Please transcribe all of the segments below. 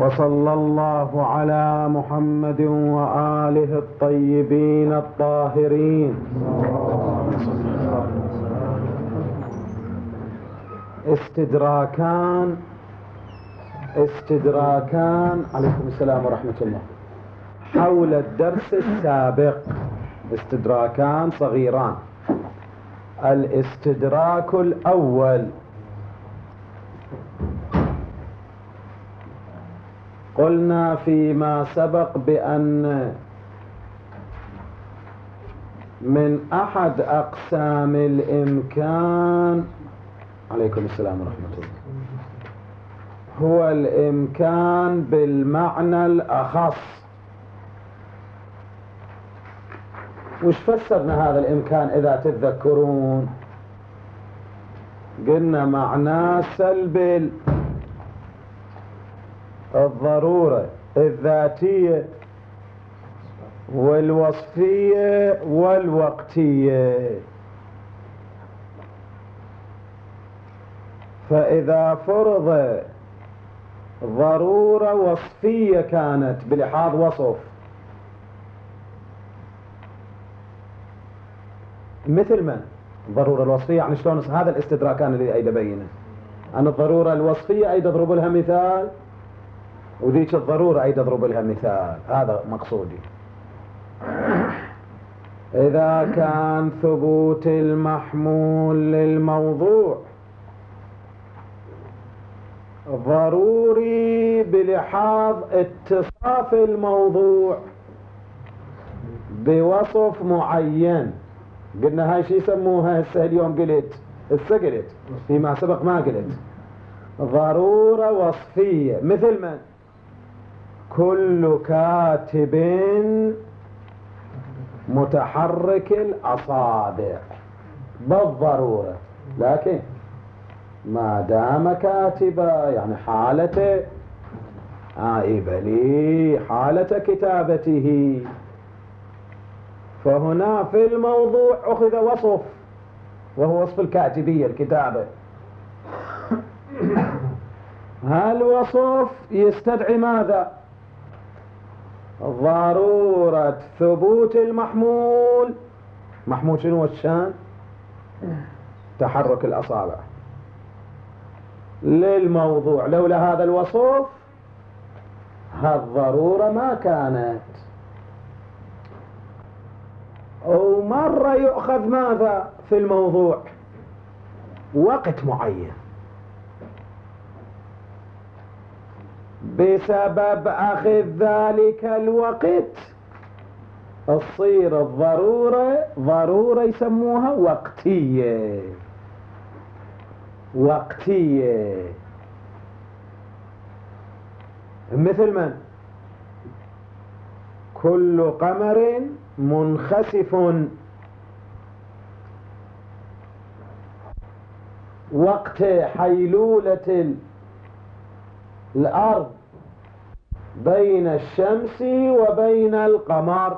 وصلى الله على محمد وآله الطيبين الطاهرين. استدراكان عليكم السلام ورحمة الله حول الدرس السابق. استدراكان صغيران. الاستدراك الأول: قلنا فيما سبق بأن من أحد أقسام الإمكان عليكم السلام ورحمة الله هو الإمكان بالمعنى الأخص. وش فسرنا هذا الإمكان إذا تتذكرون؟ قلنا معناه سلب الضرورة الذاتية والوصفية والوقتية. فإذا فرض ضرورة وصفية كانت بلحاظ وصف، مثل ما الضرورة الوصفية، يعني شلون هذا الاستدراكان اللي أيضا بينه أن الضرورة الوصفية أيضا اضرب لها مثال، وذيك الضرورة أيضا اضرب لها مثال. هذا مقصودي. إذا كان ثبوت المحمول للموضوع ضروري بلحاظ اتصاف الموضوع بوصف معين، قلنا هاي شي يسموها هسه اليوم قلت فيما سبق ما قلت ضرورة وصفية. مثل ما كل كاتب متحرك الأصابع بالضرورة، لكن ما دام كاتبا يعني حالته عائبة لي حالة كتابته، فهنا في الموضوع أخذ وصف وهو وصف الكاتبية الكتابة. هالوصف يستدعي ماذا؟ ضرورة ثبوت المحمول. محمول شنو الشان؟ تحرك الأصابع للموضوع. لولا هذا الوصف هالضرورة ما كانت. ومرة يؤخذ ماذا في الموضوع؟ وقت معين بسبب أخذ ذلك الوقت تصير الضرورة ضرورة يسموها وقتية. مثل من كل قمر منخسف وقت حيلولة الأرض بين الشمس وبين القمر.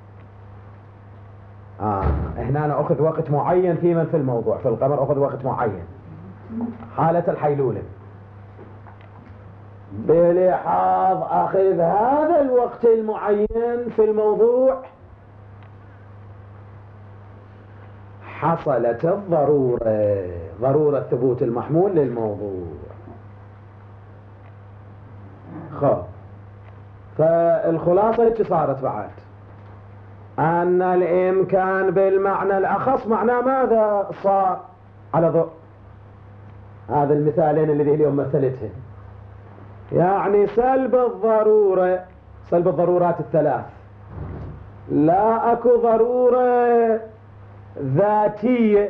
هنا أنا أخذ وقت معين في من في الموضوع. في القمر أخذ وقت معين حالة الحيلولة بلحاظ أخذ هذا الوقت المعين في الموضوع حصلت الضرورة، ضرورة ثبوت المحمول للموضوع. فالخلاصة هيك صارت بعد أن الإمكان بالمعنى الأخص معناه ماذا صار على ضوء هذا المثالين اللي اليوم مثلتهم. يعني سلب الضرورة، سلب الضرورات الثلاث. لا أكو ضرورة ذاتية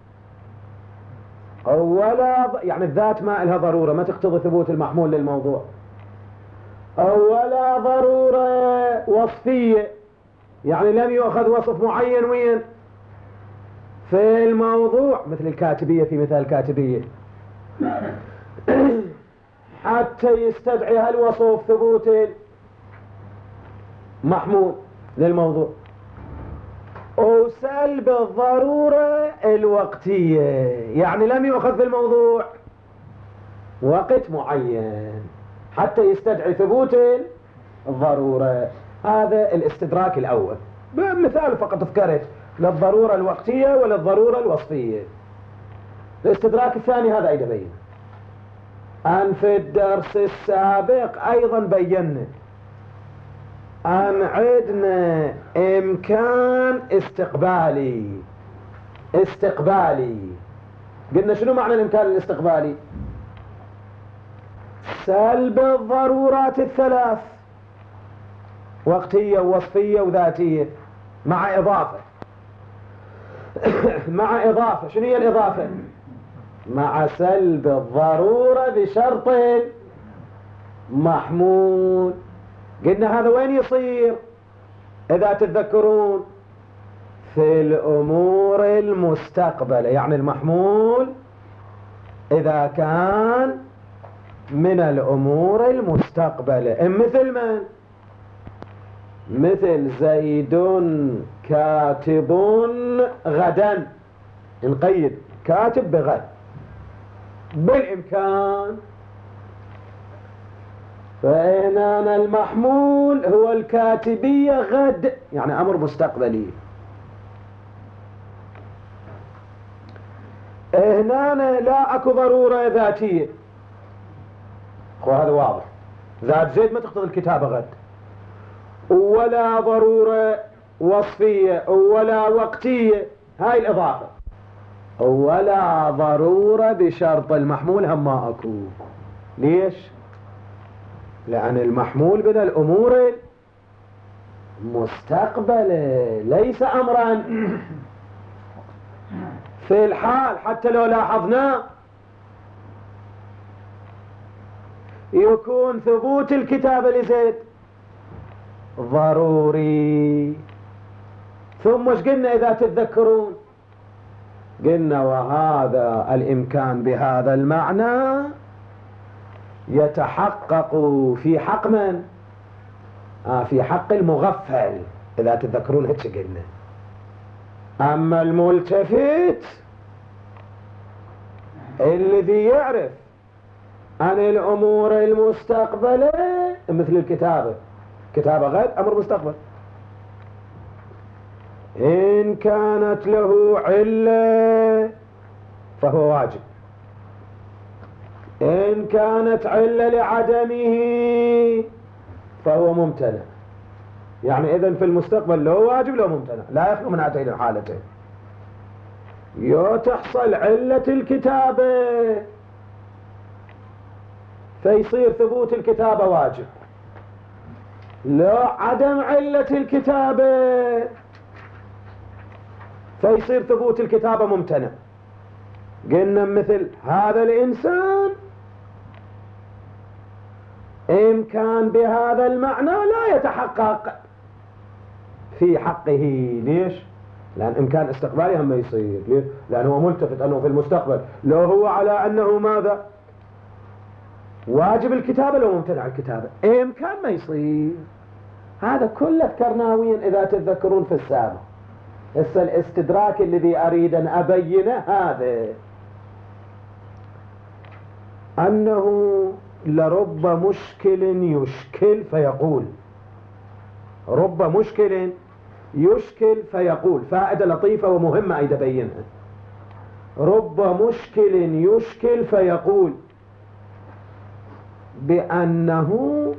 ولا يعني الذات ما لها ضرورة ما تقتضي ثبوت المحمول للموضوع، ولا ضرورة وصفية يعني لم يؤخذ وصف معين وين في الموضوع مثل الكاتبية في مثال الكاتبية حتى يستدعي هالوصف ثبوت المحمول للموضوع. وسلب الضرورة الوقتية يعني لم يؤخذ في الموضوع وقت معين. حتى يستدعي ثبوت الضرورة. هذا الاستدراك الأول، بمثال فقط ذكرت للضرورة الوقتية وللضرورة الوصفية. الاستدراك الثاني هذا أيضا بين أن في الدرس السابق أيضا بينا أن عندنا إمكان استقبالي. قلنا شنو معنى الإمكان الاستقبالي؟ سلب الضرورات الثلاث، وقتية ووصفية وذاتية، مع إضافة مع إضافة. شنو هي الإضافة؟ مع سلب الضرورة بشرط محمول. قلنا هذا وين يصير إذا تتذكرون؟ في الأمور المستقبلة، يعني المحمول إذا كان من الأمور المستقبلة. مثل من؟ مثل زيد كاتب غدا، نقيد كاتب بغد. بالإمكان فهنا المحمول هو الكاتبية غد، يعني أمر مستقبلي. هنا لا أكو ضرورة ذاتية، هذا واضح، ذات زيد ما تقتضي الكتابة غد، ولا ضرورة وصفية ولا وقتية، هاي الإضافة. ولا ضرورة بشرط المحمول هم ما أكو. ليش؟ لأن المحمول من الأمور المستقبلة، ليس أمرا في الحال. حتى لو لاحظنا يكون ثبوت الكتابة لزيد ضروري. ثم ايش قلنا إذا تتذكرون؟ قلنا وهذا الإمكان بهذا المعنى يتحقق في حق من؟ في حق المغفل، إذا تتذكرون هيك قلنا. أما الملتفت الذي يعرف عن الأمور المستقبلة مثل الكتابة، كتابة غد أمر مستقبل، إن كانت له علة فهو واجب، إن كانت علة لعدمه فهو ممتنع. يعني إذن في المستقبل له واجب له ممتنع، لا يخلو من هاتين الحالتين. يو تحصل علة الكتابة فيصير ثبوت الكتابة واجب، لو عدم علة الكتابة فيصير ثبوت الكتابة ممتنع. قلنا مثل هذا الإنسان إمكان بهذا المعنى لا يتحقق في حقه. ليش؟ لأن إمكان استقبالي هم يصير. ليش؟ لأنه هو ملتفت أنه في المستقبل، لو هو على أنه ماذا؟ واجب الكتابة لو ممتنع الكتابة، إمكان ما يصير. هذا كله ذكرناه إذا تتذكرون في السابق. هسه الاستدراك الذي أريد أن أبينه هذا، أنه لرب مشكل يشكل فيقول، رب مشكل يشكل فيقول، فائدة لطيفة ومهمة أيضا بينها. رب مشكل يشكل فيقول بأنه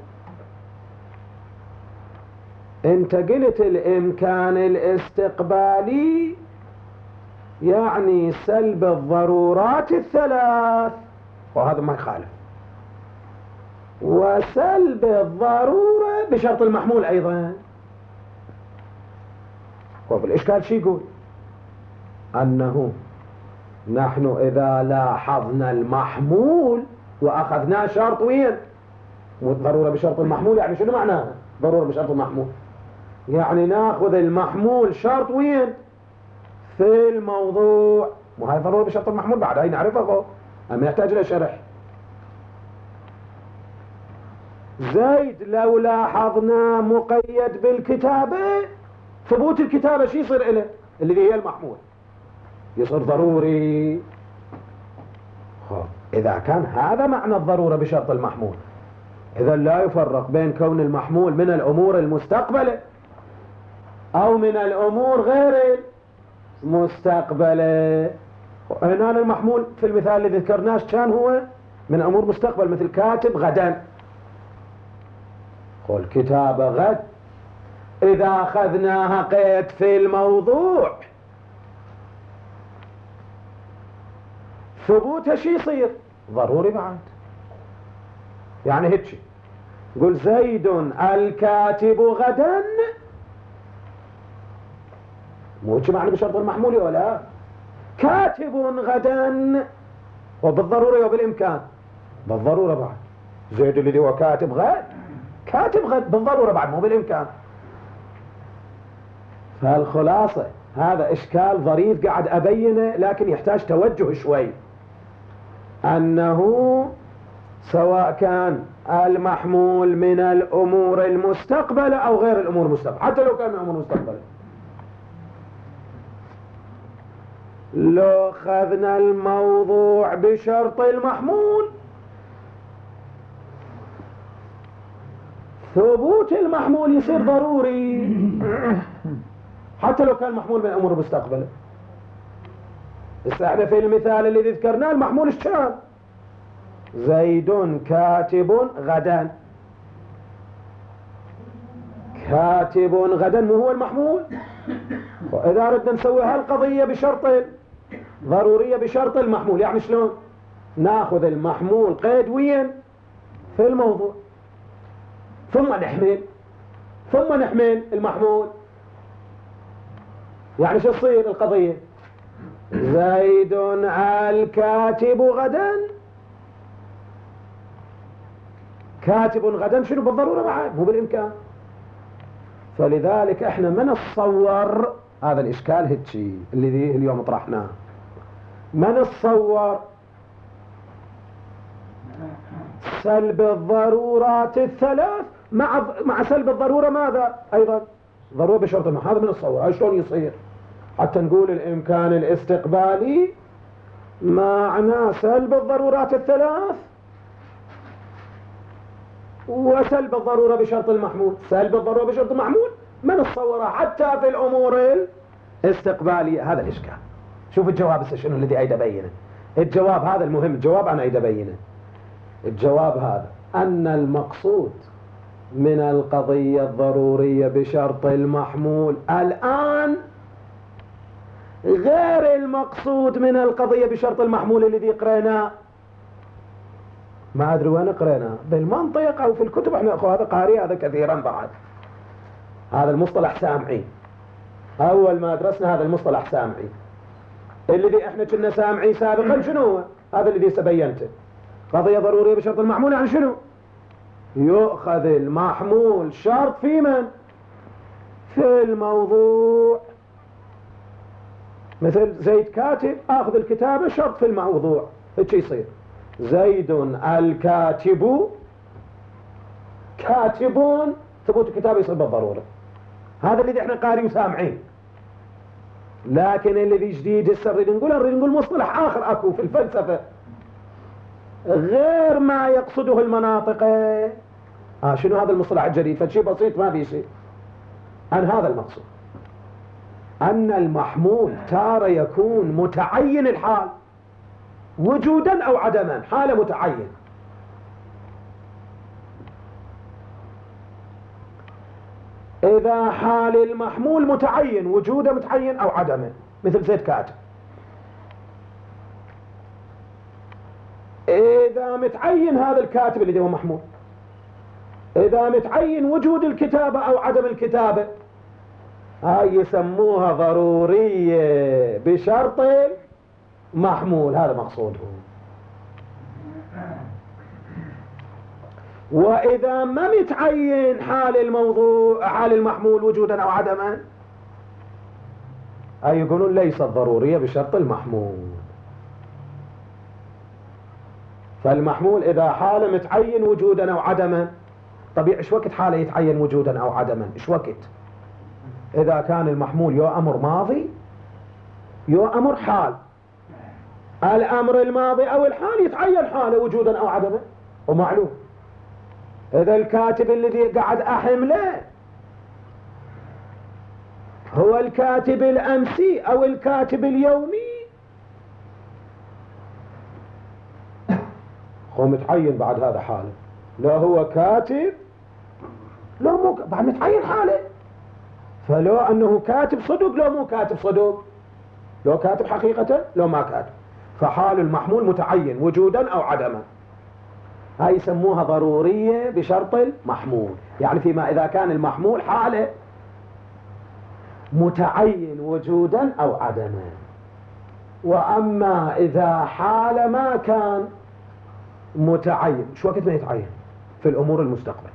انت قلت الإمكان الاستقبالي يعني سلب الضرورات الثلاث، وهذا ما يخالف، وسلب الضرورة بشرط المحمول أيضا. وبالإشكال شي يقول؟ أنه نحن إذا لاحظنا المحمول وأخذناه شرط وين؟ والضرورة بشرط المحمول، يعني شنو معناها ضرورة بشرط المحمول؟ يعني ناخذ المحمول شرط وين؟ في الموضوع. وهي ضرورة بشرط المحمول بعد هاي نعرفها، أما يحتاج إلى شرح. زيد لو لاحظنا مقيد بالكتابة، ثبوت الكتابة شي يصير إله اللي هي المحمول، يصير ضروري. إذا كان هذا معنى الضرورة بشرط المحمول، إذا لا يفرق بين كون المحمول من الأمور المستقبلة أو من الأمور غير المستقبلة. هنا المحمول في المثال الذي ذكرناه كان هو من أمور مستقبل، مثل كاتب غدا، قل كتاب غد. إذا أخذناها قيد في الموضوع ثبوتها شي يصير ضروري بعد. يعني هيك قل زيد الكاتب غدا، مو هيك معنى بشرط المحمول ولا كاتب غدا، وبالضرورة وبالإمكان بالضرورة بعد. زيد الذي هو كاتب غد، كاتب غد بالضرورة بعد مو بالإمكان. فالخلاصة هذا إشكال ظريف قاعد أبينه، لكن يحتاج توجه شوي، أنه سواء كان المحمول من الأمور المستقبلة أو غير الأمور المستقبلة، حتى لو كان من الأمور المستقبلة، لو أخذنا الموضوع بشرط المحمول ثبوت المحمول يصير ضروري حتى لو كان محمول من الأمور المستقبلة. احنا في المثال الذي ذكرناه المحمول ايش كان؟ زيد كاتب غدا، كاتب غدا مو هو المحمول؟ وإذا ردنا نسوي هالقضية بشرط ضرورية بشرط المحمول، يعني شلون؟ ناخذ المحمول قيد وين؟ في الموضوع، ثم نحمل المحمول. يعني شو تصير القضية؟ زيد الكاتب غدا، كاتب غدا شنو بالضرورة بعد مو بالإمكان. فلذلك احنا ما نتصور هذا الإشكال هيك اللي اليوم طرحناه، ما نتصور سلب الضرورات الثلاث مع سلب الضرورة ماذا أيضا؟ ضرورة بشرط ما، هذا من الصور. شلون يصير حتى نقول الإمكان الاستقبالي معناه سلب الضرورات الثلاث وسلب الضرورة بشرط المحمول؟ سلب الضرورة بشرط المحمول من الصورة حتى في الأمور الاستقبالية. هذا الإشكال. شوف الجواب هسه شنو الذي أريد أبينه. الجواب هذا المهم، الجواب أنا أريد أبينه. الجواب هذا أن المقصود من القضية الضرورية بشرط المحمول الآن غير المقصود من القضية بشرط المحمول الذي قرأناه. ما أدري وين قرأناه، بالمنطق أو في الكتب. احنا أخو هذا قاري هذا كثيرا بعد. هذا المصطلح سامعين، أول ما درسنا هذا المصطلح سامعين، الذي احنا كنا سامعين سابقا شنو هو؟ هذا الذي سبينته. قضية ضرورية بشرط المحمول يعني شنو؟ يؤخذ المحمول شرط في من؟ في الموضوع. مثل زيد كاتب، اخذ الكتابة شرط في الموضوع، هيك يصير زيد الكاتب كاتب، ثبوت الكتابة يصير بالضرورة. هذا الذي احنا قاري وسامعين. لكن الذي جديد هسه نريد نقول مصطلح اخر اكو في الفلسفة غير ما يقصده المناطق. شنو هذا المصطلح الجديد؟ فشي بسيط ما في شيء. عن هذا المقصود أن المحمول تارة يكون متعين الحال وجودا أو عدما، حالة متعين. إذا حال المحمول متعين وجوده متعين أو عدمه، مثل زيد كاتب. إذا متعين هذا الكاتب الذي هو محمول، إذا متعين وجود الكتابة أو عدم الكتابة، هاي يسموها ضرورية بشرط محمول. هذا مقصوده. وإذا ما متعين حال الموضوع حال المحمول وجودا أو عدما، هاي يقولون ليست ضرورية بشرط المحمول. فالمحمول إذا حاله متعين وجودا أو عدما، طبيعي ايش وقت حاله يتعين وجودا أو عدما؟ ايش وقت؟ إذا كان المحمول يو أمر ماضي يو أمر حال، الأمر الماضي أو الحال يتعين حاله وجودا أو عدما ومعلوم. إذا الكاتب الذي قاعد أحمله هو الكاتب الأمسي أو الكاتب اليومي، هو متعين بعد هذا حاله، لا هو كاتب لا مو بعد متعين حاله، فلو أنه كاتب صدق لو مو كاتب صدق، لو كاتب حقيقة لو ما كاتب، فحال المحمول متعين وجودا أو عدما. هاي يسموها ضرورية بشرط المحمول، يعني فيما إذا كان المحمول حاله متعين وجودا أو عدما. وأما إذا حال ما كان متعين، شو وقت ما يتعين؟ في الأمور المستقبل.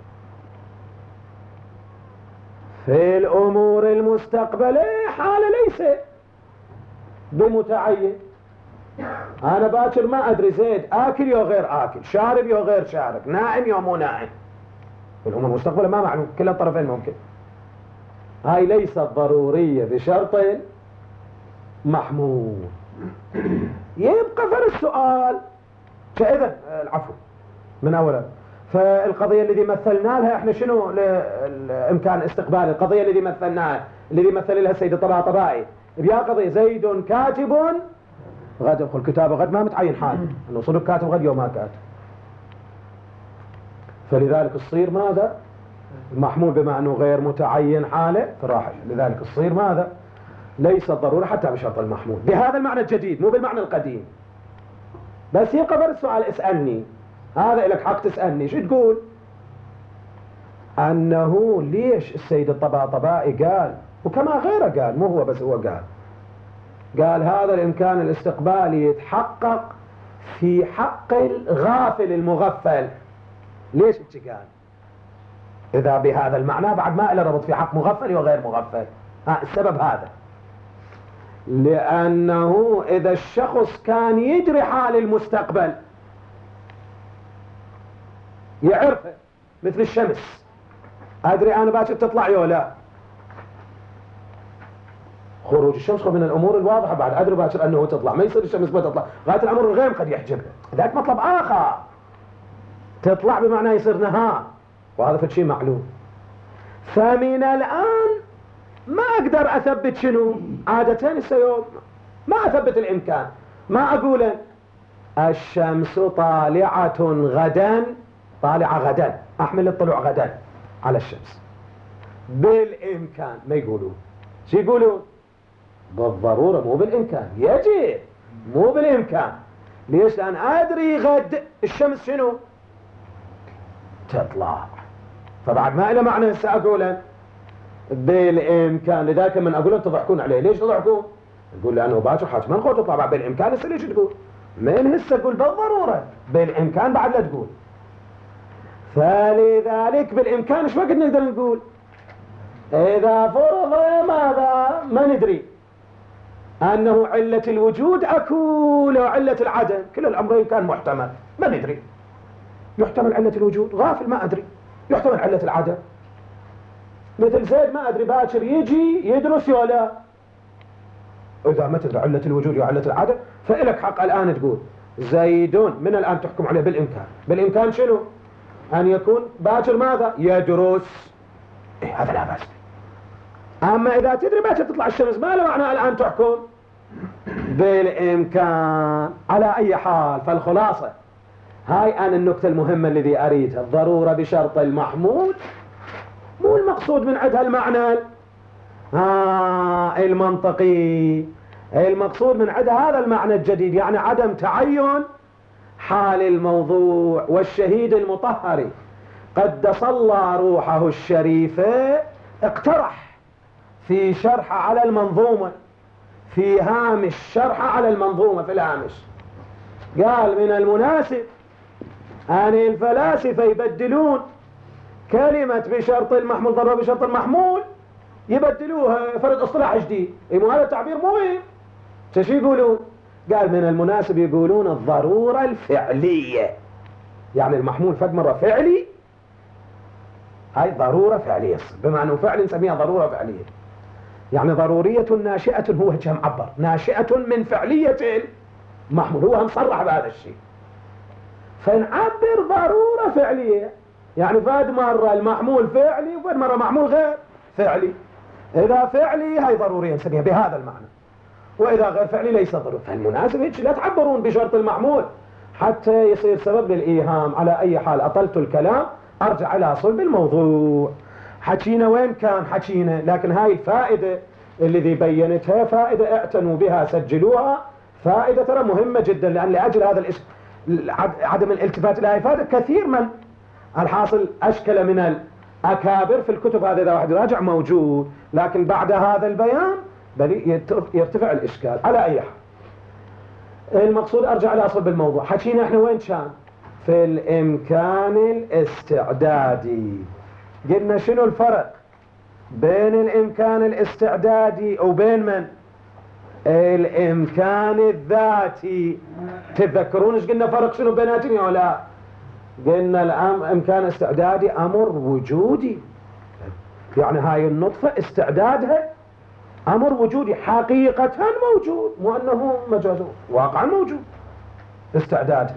في الأمور المستقبلة حال ليس بمتعين. أنا باكر ما أدري زيد آكل يو غير آكل، شارب يو غير شارب، نائم يو مو نائم. في الأمور المستقبلة ما معلوم، كلا الطرفين ممكن. هاي ليست ضرورية بشرط محمول. يبقى فرق السؤال فإذا العفو من أولا، فالقضية الذي مثلنا لها احنا شنو الامكان استقبال القضية الذي مثلناها، الذي مثل لها السيد الطباطبائي بيا قضية زيد كاتب غد، يدخل كتابه غد ما متعين حال انه صدق كاتب غد يوم ما كاتب، فلذلك الصير ماذا؟ المحمول بما انه غير متعين حاله فراح، لذلك الصير ماذا؟ ليس ضرورة حتى بشرط المحمول بهذا المعنى الجديد مو بالمعنى القديم. بس يبقى بر السؤال اسألني، هذا لك حق تسألني شو تقول؟ أنه ليش السيد الطباطبائي قال، وكما غيره قال، مو هو بس هو قال هذا الإمكان الاستقبالي يتحقق في حق الغافل المغفل. ليش قال؟ إذا بهذا المعنى بعد ما إلا ربط في حق مغفل وغير مغفل. السبب هذا، لأنه إذا الشخص كان يدري حال المستقبل يعرفه، مثل الشمس أدري أنا باكر تطلع يو لا، خروج الشمس من الأمور الواضحة، بعد أدري باكر أنه تطلع، ما يصير الشمس ما تطلع، غاية الأمر الغيم قد يحجبها، ذاك مطلب آخر، تطلع بمعنى يصير نهار، وهذا فشي معلوم. فمن الآن ما أقدر أثبت شنو عادة السيوم، ما أثبت الإمكان، ما أقول الشمس طالعة غدا، طالعة غدا، أحمل الطلوع غدا على الشمس بالإمكان، ما يقولون شو يقولون؟ بالضرورة مو بالإمكان، يجب مو بالإمكان. ليش؟ لأن أدري غد الشمس شنو تطلع، فبعد ما إلى معنى سأقول بالإمكان. لذلك من أقول تضحكون عليه، ليش تضحكون؟ يقول لأنه باكر حاج ما نقول تطلع بعد بالإمكان، هسه ليش تقول؟ من هسه تقول بالضرورة، بالإمكان بعد لا تقول. فلذلك بالإمكان ايش وقت نقدر نقول؟ إذا فرض ماذا؟ ما ندري أنه علة الوجود أكو لو علة العدم، كل الأمرين كان محتمل، ما ندري. يحتمل علة الوجود، غافل ما أدري، يحتمل علة العدم. مثل زيد ما أدري باكر يجي يدرس ولا، إذا ما تدري علة الوجود وعلة العدم فإلك حق الآن تقول زيدون من الآن تحكم عليه بالإمكان. بالإمكان شنو؟ أن يكون باكر ماذا؟ يدرس. إيه هذا لا بأس. أما إذا تدري باكر تطلع الشمس ما له معنى الآن تحكم بالإمكان. على أي حال، فالخلاصة هاي أنا النكتة المهمة الذي أريدها، الضرورة بشرط المحمول مو المقصود من عندها المعنى المنطقي، المقصود من عندها هذا المعنى الجديد، يعني عدم تعين حال الموضوع. والشهيد المطهر قد صلى روحه الشريفة اقترح في شرح على المنظومة، في هامش شرح على المنظومة في الهامش، قال من المناسب أن الفلاسفة يبدلون كلمة بشرط المحمول، ضرورة بشرط المحمول، يبدلوها فرد اصطلاح جديد. مو هذا التعبير مهم. شو يقولون؟ قال من المناسب يقولون الضرورة الفعلية، يعني المحمول فد مرة فعلي، هاي ضرورة فعلية، بما أنه فعل نسميها ضرورة فعلية، يعني ضرورية ناشئة، هو وجه معبر، ناشئة من فعلية المحمول، هو مصرح بهذا الشيء، فنعبر ضرورة فعلية. يعني فد مرة المعمول فعلي وفد مرة معمول غير فعلي. إذا فعلي هي ضرورية نسميها بهذا المعنى، وإذا غير فعلي ليس ضروري. فالمناسب هيك لا تعبرون بشرط المعمول حتى يصير سبب للإيهام. على أي حال أطلت الكلام، أرجع إلى صلب الموضوع. حكينا وين كان حكينا، لكن هاي الفائدة اللي بينتها فائدة اعتنوا بها، سجلوها، فائدة ترى مهمة جدا، لأن لأجل هذا عدم الالتفات لها فائدة كثير من الحاصل أشكل من الأكابر في الكتب هذا. إذا واحد يراجع موجود، لكن بعد هذا البيان بل يرتفع الإشكال. على أي حال المقصود أرجع إلى أصل بالموضوع. حكينا إحنا وين كان في الإمكان الاستعدادي. قلنا شنو الفرق بين الإمكان الاستعدادي وبين من الإمكان الذاتي؟ تتذكرون ايش قلنا فرق شنو بيناتهم ولا لا؟ قلنا الإمكان الاستعدادي أمر وجودي، يعني هاي النطفة استعدادها أمر وجودي حقيقة موجود، مو أنه مجاز، واقعا موجود استعدادها.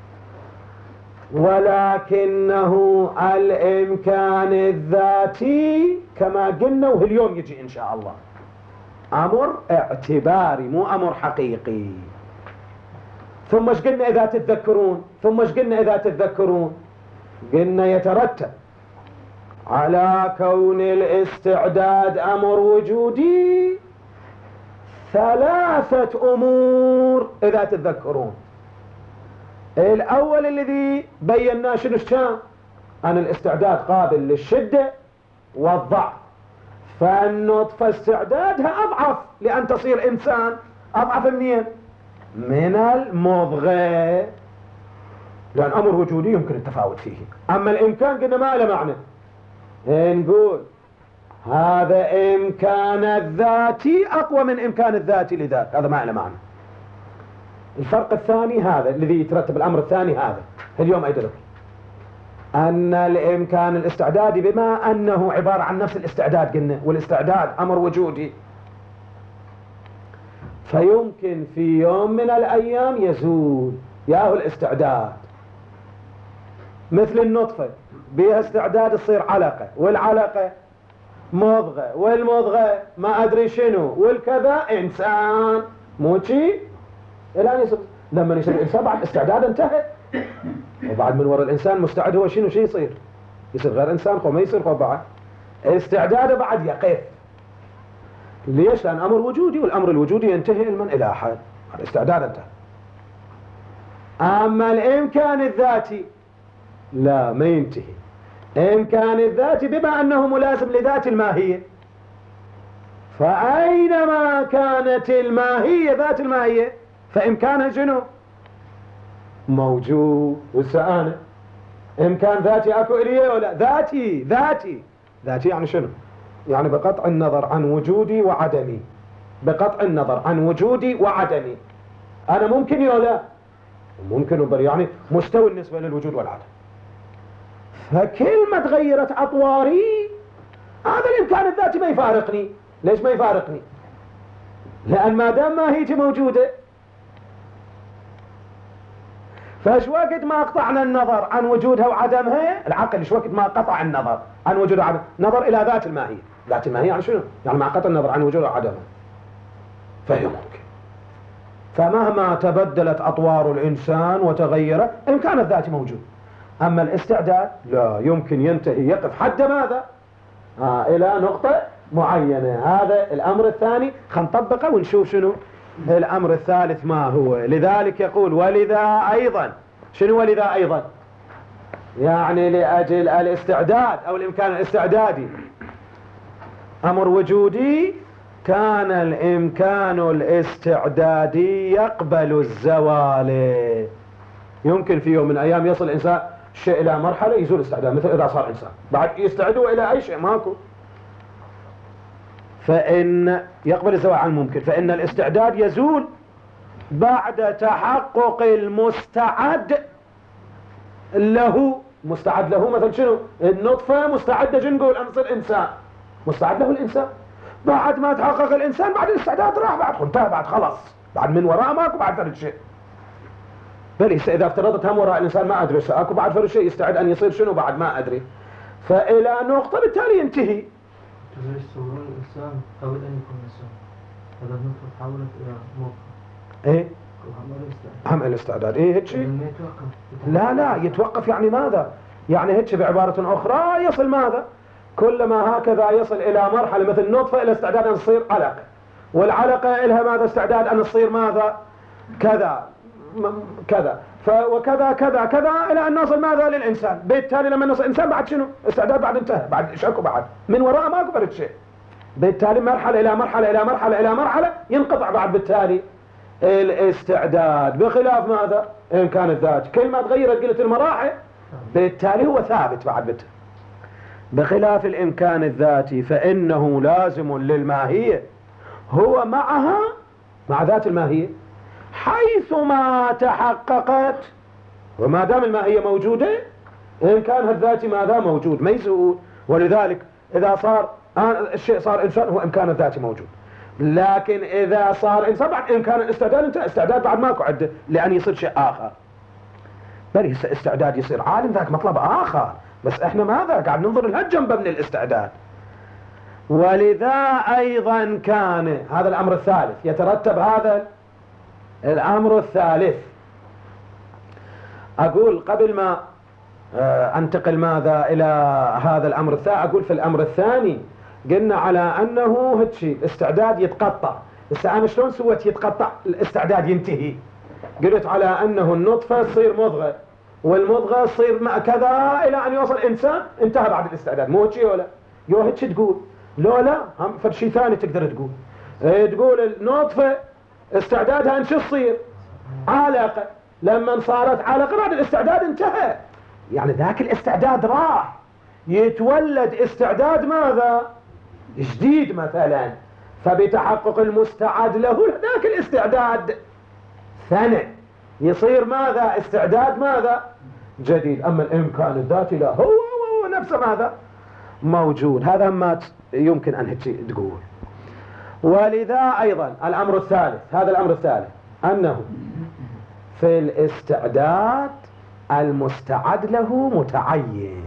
ولكنه الإمكان الذاتي كما قلنا، واليوم يجي إن شاء الله، أمر اعتباري مو أمر حقيقي. ثم ايش قلنا إذا تتذكرون؟ قلنا يترتب على كون الاستعداد أمر وجودي 3 أمور إذا تتذكرون. الأول الذي بيناه شنو كان؟ أن الاستعداد قابل للشدة والضعف، فالنطفة استعدادها أضعف لأن تصير إنسان. أضعف منين؟ من المضغة، لأن أمر وجودي يمكن التفاوت فيه. أما الإمكان قلنا ما له معنى، نقول هذا إمكان الذاتي أقوى من إمكان الذاتي لذاك، هذا ما له معنى. الفرق الثاني هذا الذي يترتب الأمر الثاني هذا اليوم أيضا، أن الإمكان الاستعدادي بما أنه عبارة عن نفس الاستعداد قلنا، والاستعداد أمر وجودي، فيمكن في يوم من الأيام يزول ياهو الاستعداد. مثل النطفة بها استعداد تصير علقة، والعلقة مضغة، والمضغة ما أدري شنو، والكذا إنسان، مو شي الآن يصير. لما يصير الإنسان بعد استعداد انتهى، وبعد من وراء الإنسان مستعد هو شنو شي يصير غير إنسان، خو ما يصير خو بعد استعداده بعد يقف. ليش؟ لأن أمر وجودي، والأمر الوجودي ينتهي إلى حد الاستعداد انتهى. أما الإمكان الذاتي لا، ما ينتهي. إمكان الذاتي بما أنه ملازم لذات الماهية، فأينما كانت الماهية ذات الماهية فإمكانها شنو؟ موجود. والسآنة إمكان ذاتي أكو إليه ولا؟ ذاتي يعني شنو؟ يعني بقطع النظر عن وجودي وعدمي، بقطع النظر عن وجودي وعدمي، أنا ممكن ولا ممكن وبر، يعني مستوي بالنسبة للوجود والعدم. فكل ما تغيرت أطواري هذا الإمكان الذاتي ما يفارقني. ليش ما يفارقني؟ لأن ما دام ماهيتي موجودة، فايش وقت ما قطعنا النظر عن وجودها وعدمها، العقل ايش وقت ما قطع النظر عن وجودها وعدمها، نظر إلى ذات الماهية. ذات الماهية يعني شنو؟ يعني مع قطع النظر عن وجودها وعدمها فهي ممكن. فمهما تبدلت أطوار الإنسان وتغيرت، إمكان الذاتي موجود. أما الاستعداد لا، يمكن ينتهي يقف حد ماذا؟ إلى نقطة معينة. هذا الأمر الثاني، خلينا نطبقه ونشوف شنو الأمر الثالث ما هو. لذلك يقول ولذا أيضا. شنو ولذا أيضا؟ يعني لأجل الاستعداد أو الإمكان الاستعدادي أمر وجودي، كان الإمكان الاستعدادي يقبل الزوال. يمكن في يوم من الأيام يصل الإنسان شيء إلى مرحلة يزول الاستعداد، مثل إذا صار إنسان بعد يستعدوا إلى أي شيء ماكو، فإن يقبل الزوال عن الممكن، فإن الاستعداد يزول بعد تحقق المستعد له. مستعد له مثل شنو؟ النطفة مستعدة نقول أن يصير إنسان، مستعد له الإنسان. بعد ما تحقق الإنسان بعد الاستعداد راح، بعد انتهى، بعد خلص، بعد من وراء ماكو بعد ثالث شيء. بل إذا افترضت هم وراء الإنسان ما أدري أكو بعد فرق شيء يستعد أن يصير شنو بعد ما أدري، فإلى نقطة بالتالي ينتهي. تزوج صورة الإنسان قبل أن يكون إنسان، هذا النطفة تحولت إلى مضغة. إيه؟ هم الاستعداد إيه هيك شيء؟ لا يتوقف يعني ماذا؟ يعني هيك بعبارة أخرى يصل ماذا؟ كلما هكذا يصل إلى مرحلة مثل نطفة إلى استعداد أن تصير علقة، والعلقة إلها ماذا؟ استعداد أن تصير ماذا؟ كذا كذا وكذا كذا كذا إلى أن نصل ماذا؟ للإنسان. بالتالي لما نصل إنسان بعد شنو؟ استعداد بعد انتهى، بعد شكو بعد من وراء ما أكبر شيء. بالتالي مرحلة إلى مرحلة إلى مرحلة إلى مرحلة ينقطع بعد بالتالي الاستعداد، بخلاف ماذا؟ إمكان الذات كل ما تغيرت قلت المراحل بالتالي هو ثابت بعد بالتالي. بخلاف الإمكان الذاتي فإنه لازم للماهية، هو معها مع ذات الماهية حيثما تحققت، وما دام الماهية موجودة إمكانها الذاتي ماذا موجود ما يزول. ولذلك إذا صار الشيء صار إنسان هو إمكانه الذاتي موجود، لكن إذا صار إنسان بعد إمكان الاستعداد انتهى، استعداد بعد ماكو عده لأن يصير شيء آخر. بل استعداد يصير عالم ذاك مطلب آخر، بس إحنا ماذا قاعد ننظر لهالجنبة من الاستعداد. ولذا أيضا كان هذا الأمر الثالث يترتب هذا الأمر الثالث. أقول قبل ما أنتقل ماذا إلى هذا الأمر الثالث، أقول في الأمر الثاني قلنا على أنه هالشيء الاستعداد يتقطع. بس أنا شلون سويت يتقطع الاستعداد ينتهي؟ قلت على أنه النطفة تصير مضغة، والمضغة تصير كذا إلى أن يوصل إنسان انتهى بعد الاستعداد. مو هيك ولا؟ يو هيك تقول لا هم فشي ثاني تقدر تقول. تقول النطفة استعدادها ان شو تصير؟ علقة. لما صارت علقة بعد الاستعداد انتهى، يعني ذاك الاستعداد راح، يتولد استعداد ماذا؟ جديد مثلا، فبتحقق المستعد له ذاك الاستعداد ثاني يصير ماذا؟ استعداد ماذا؟ جديد. اما الامكان الذاتي لا، هو نفسه ماذا؟ موجود. هذا ما يمكن ان هيك تقول. ولذا ايضا الامر الثالث، هذا الامر الثالث انه في الاستعداد المستعد له متعين.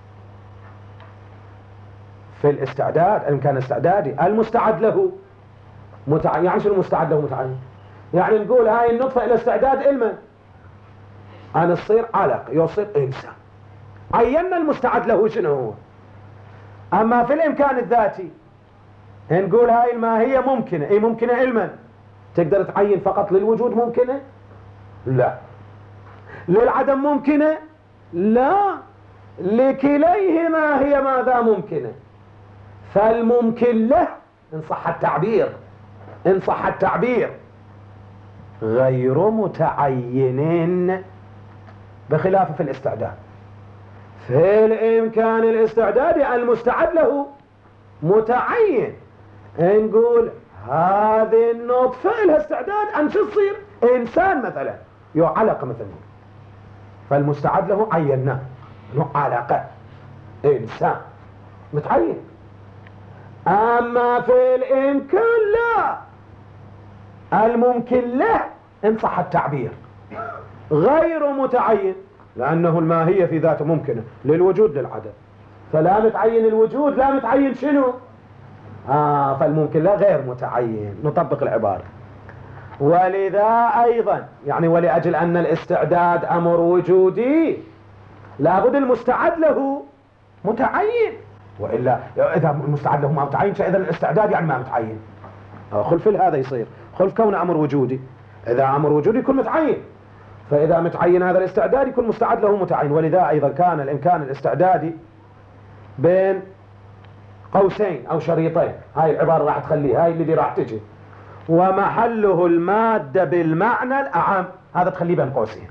في الاستعداد الامكان الاستعدادي المستعد له متعين. يعني شنو المستعد له متعين؟ يعني نقول هاي النطفة الى استعداد علما ان تصير علق يصير انسان، عينا المستعد له شنو هو. اما في الامكان الذاتي نقول هاي الماهية ممكنة، اي ممكنة علما. تقدر تعين فقط للوجود ممكنة؟ لا. للعدم ممكنة؟ لا. لكليهما هي ماذا ممكنة. فالممكن له إن صح التعبير، إن صح التعبير غير متعين، بخلاف في الاستعداد. في الإمكان الاستعدادي المستعد له متعين. نقول هذه النطفة لها استعداد أن تصير إنسان مثلا، يو علقة مثلا، فالمستعد له عيناه انه علقة إنسان متعين. أما في الإمكان لا، الممكن له إن صح التعبير غير متعين، لأنه الماهية في ذاته ممكنة للوجود للعدم، فلا متعين الوجود لا متعين شنو؟ فالممكن لا غير متعين. نطبق العبارة. ولذا أيضا يعني ولأجل أن الاستعداد أمر وجودي لابد المستعد له متعين، وإلا إذا المستعد له ما متعين إذا الاستعداد يعني ما متعين. خلف هذا يصير خلف كونه أمر وجودي. إذا أمر وجودي يكون متعين، فإذا متعين هذا الاستعداد يكون مستعد له متعين. ولذا أيضا كان الإمكان الاستعدادي بين قوسين أو شريطين. هاي العبارة راح تخليها، هاي اللي راح تجي ومحله المادة بالمعنى الأعم، هذا تخليه بين قوسين.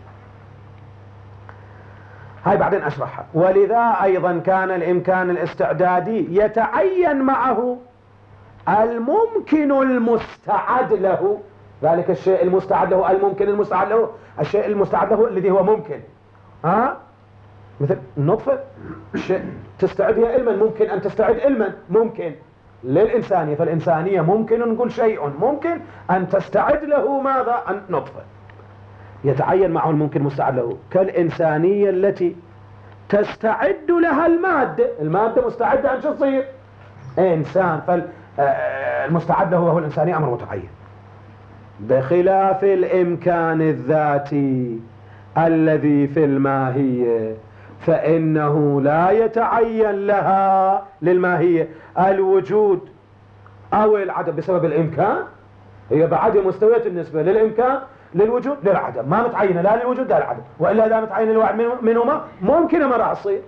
هاي بعدين أشرحها. ولذا أيضا كان الإمكان الاستعدادي يتعين معه الممكن المستعد له. ذلك الشيء المستعد له الممكن المستعد له، الشيء المستعد له الذي هو ممكن. مثل النطفة شيء تستعد هي علما، ممكن أن تستعد علما ممكن للإنسانية، فالإنسانية ممكن نقول شيء ممكن أن تستعد له ماذا؟ النطفة. يتعين معه الممكن مستعد له، كالإنسانية التي تستعد لها المادة مستعدة عن شو تصير إنسان، فالمستعد له هو الإنسانية أمر متعين، بخلاف الإمكان الذاتي الذي في الماهية، فإنه لا يتعين لها للماهية الوجود أو العدم بسبب الإمكان، هي بعد مستويات النسبة للإمكان للوجود للعدم، ما متعينة لا للوجود لا للعدم، وإلا إذا متعينة الواحد منهما ممكن ما راح تصير.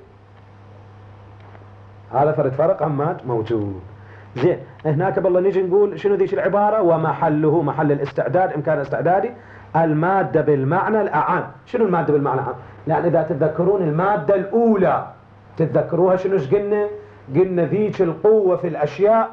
هذا فرق عماد موجود. زين، هناك بالله نيجي نقول شنو ذيك العبارة ومحله محل الاستعداد، إمكان الاستعدادي المادة بالمعنى الأعم. شنو المادة بالمعنى الأعم؟ يعني إذا تتذكرون المادة الأولى تتذكروها شنو قلنا ذيك القوة في الأشياء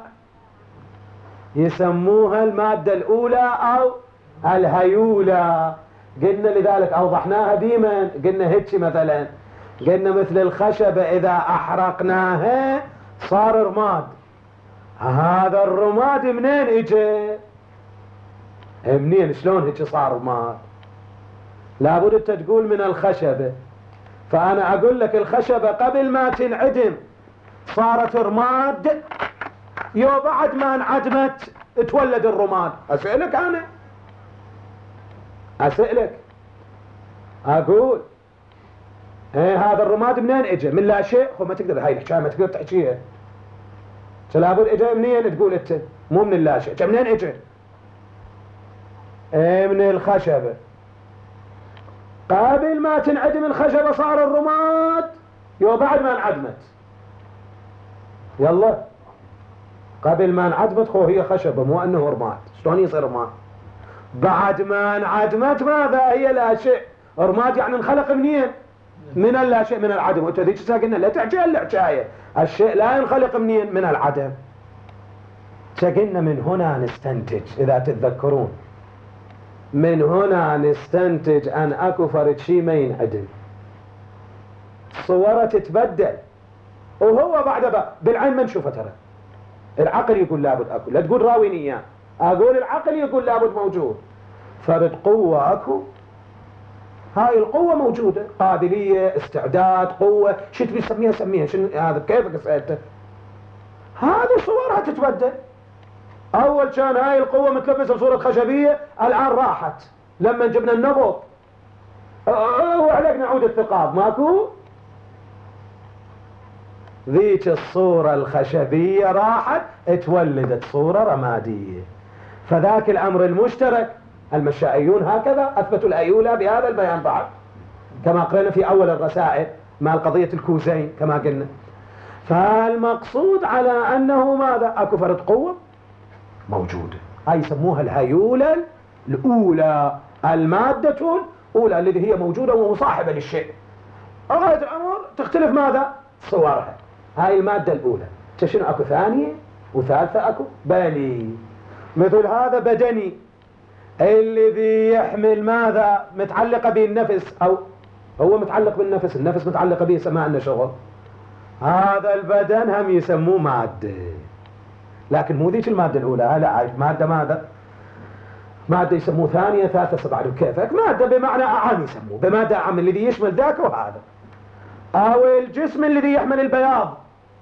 يسموها المادة الأولى أو الهيولة، قلنا لذلك أوضحناها ديما، قلنا هيك مثلا، قلنا مثل الخشبة إذا أحرقناها صار رماد، هذا الرماد منين اجى؟ منين شلون هيك صار رماد؟ لابد انت تقول من الخشبة، فأنا أقول لك الخشبة قبل ما تنعدم صارت رماد، يو بعد ما انعدمت تولد الرماد. أسألك أنا، أسألك أقول هذا الرماد منين اجى؟ من لا شيء. هو ما تقدر هاي الحكاية ما تقدر تحكيها، لابد اجى منين تقول انت؟ مو من لا شيء، منين اجى؟ من الخشبة، قبل ما تنعدم الخشبة صار الرماد، يو بعد ما انعدمت، يلا قبل ما انعدمت هي خشبة مو انه رماد، شلون يصير رماد؟ بعد ما انعدمت ماذا هي؟ لا شيء. رماد يعني انخلق منين؟ من اللا شيء، من العدم. وانت ذيك قلنا لا تعجل الحكاية، الشيء لا ينخلق منين؟ من العدم. قلنا من هنا نستنتج، اذا تتذكرون من هنا نستنتج ان اكو فرد شيء ما ينعدم، صوره تتبدل، وهو بعد بالعين ما نشوفه. ترى العقل يقول لابد اكو، لا تقول راويني اياه، اقول العقل يقول لابد موجود فرد قوة اكو، هاي القوة موجودة، قابلية، استعداد، قوة، شو تبي تسميها سميها، شنو هذا كيفك سألته؟ هذه صورها تتبدل. اول كان هاي القوة متلبسة بصورة خشبية، الان راحت لما جبنا النبض وعليك نعود الثقاب ماكو، ذيك الصورة الخشبية راحت تولدت صورة رمادية. فذاك الامر المشترك المشائيون هكذا اثبتوا الايولة بهذا البيان بعد، كما قرأنا في اول الرسائل مع قضية الكوزين كما قلنا. فالمقصود على انه ماذا؟ اكو فرد قوة موجودة، هاي يسموها الهيولة الاولى، المادة الاولى التي هي موجودة ومصاحبة للشيء. غاية الامر تختلف ماذا؟ صورها. هاي المادة الاولى. شنو اكو ثانية وثالثة اكو؟ بلي مثل هذا بدني الذي يحمل ماذا؟ متعلقة بالنفس، او هو متعلق بالنفس، النفس متعلقة به، سماء لنا شغل. هذا البدن هم يسموه مادة، لكن مو ذيك المادة الأولى، لا مادة ماذا؟ مادة يسموه ثانية ثالثة سبعة، كيفك؟ مادة بمعنى أعم يسموه، بمادة أعم الذي يشمل ذاك وهذا. أو الجسم الذي يحمل البياض،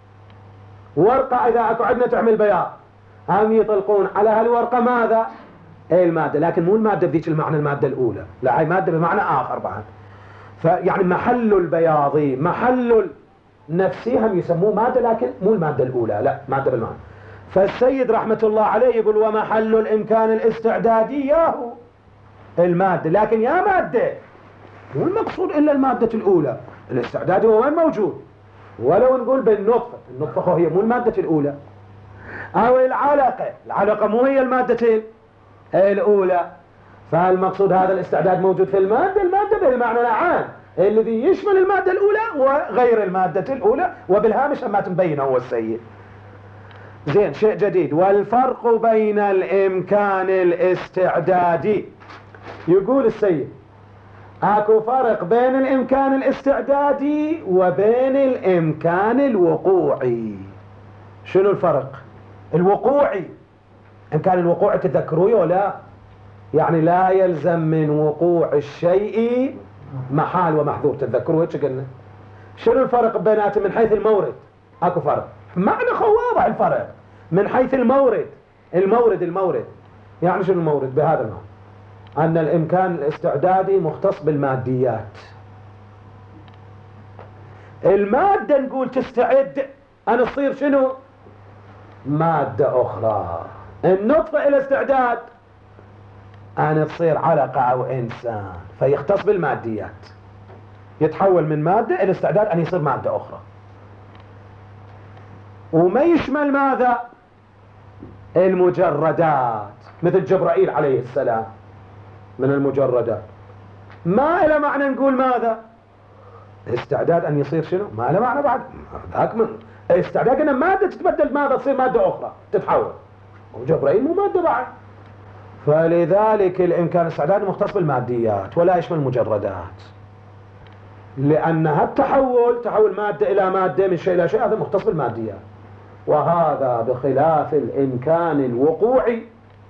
ورقة إذا أكو عندنا تعمل بياض، هم يطلقون على هالورقة ماذا؟ المادة، لكن مو المادة بذيك المعنى المادة الأولى، لا هاي مادة بمعنى آخر بعد. فيعني محل البياض محل النفسي هم يسموه مادة، لكن مو المادة الأولى، لا مادة بالمعنى. فالسيد رحمة الله عليه يقول ومحل الإمكان الاستعدادي ياهو المادة، لكن يا مادة مو المقصود إلا المادة الأولى، الاستعداد هو وين موجود؟ ولو نقول بالنطفة، النطفة هي مو المادة الأولى. أو العلقة مو هي المادة الأولى. فالمقصود هذا الاستعداد موجود في المادة بالمعنى العام الذي يشمل المادة الأولى وغير المادة الأولى، وبالهامش ما تبين هو السيد. زين، شيء جديد. والفرق بين الإمكان الاستعدادي، يقول السيد اكو فرق بين الإمكان الاستعدادي وبين الإمكان الوقوعي. شنو الفرق؟ الوقوعي، إمكان الوقوع تذكروه ولا؟ يعني لا يلزم من وقوع الشيء محال ومحذور. تتذكروا ايش قلنا؟ شنو الفرق بيناتهم من حيث المورد؟ اكو فرق، معنى واضح الفرق من حيث المورد. المورد يعني شنو المورد؟ بهذا المعنى ان الامكان الاستعدادي مختص بالماديات. المادة نقول تستعد أن تصير شنو؟ مادة أخرى. النطفة إلى استعداد أن تصير علقة أو إنسان، فيختص بالماديات، يتحول من مادة إلى استعداد أن يصير مادة أخرى. وما يشمل ماذا؟ المجردات، مثل جبرائيل عليه السلام من المجردات. ما إلى معنى نقول ماذا؟ استعداد أن يصير شنو؟ ما له معنى بعد ذاك من استعداد أن مادة تتبدل ماذا؟ تصير مادة أخرى تتحول. وجبرائيل مو مادة بعد. فلذلك الإمكان الاستعداد مختص بالماديات ولا يشمل المجردات، لأنها تحول مادة إلى مادة من شيء إلى شيء، هذا مختص بالماديات. وهذا بخلاف الإمكان الوقوعي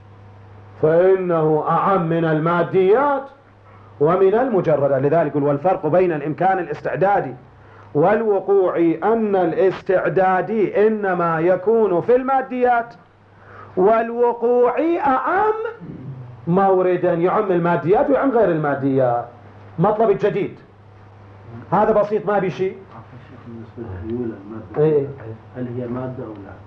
فإنه أعم من الماديات ومن المجردة. لذلك والفرق بين الإمكان الاستعدادي والوقوعي أن الاستعدادي إنما يكون في الماديات، والوقوعي أعم موردا، يعم الماديات ويعم غير الماديات. مطلب الجديد هذا بسيط ما بشيء. هل هي مادة أو لا؟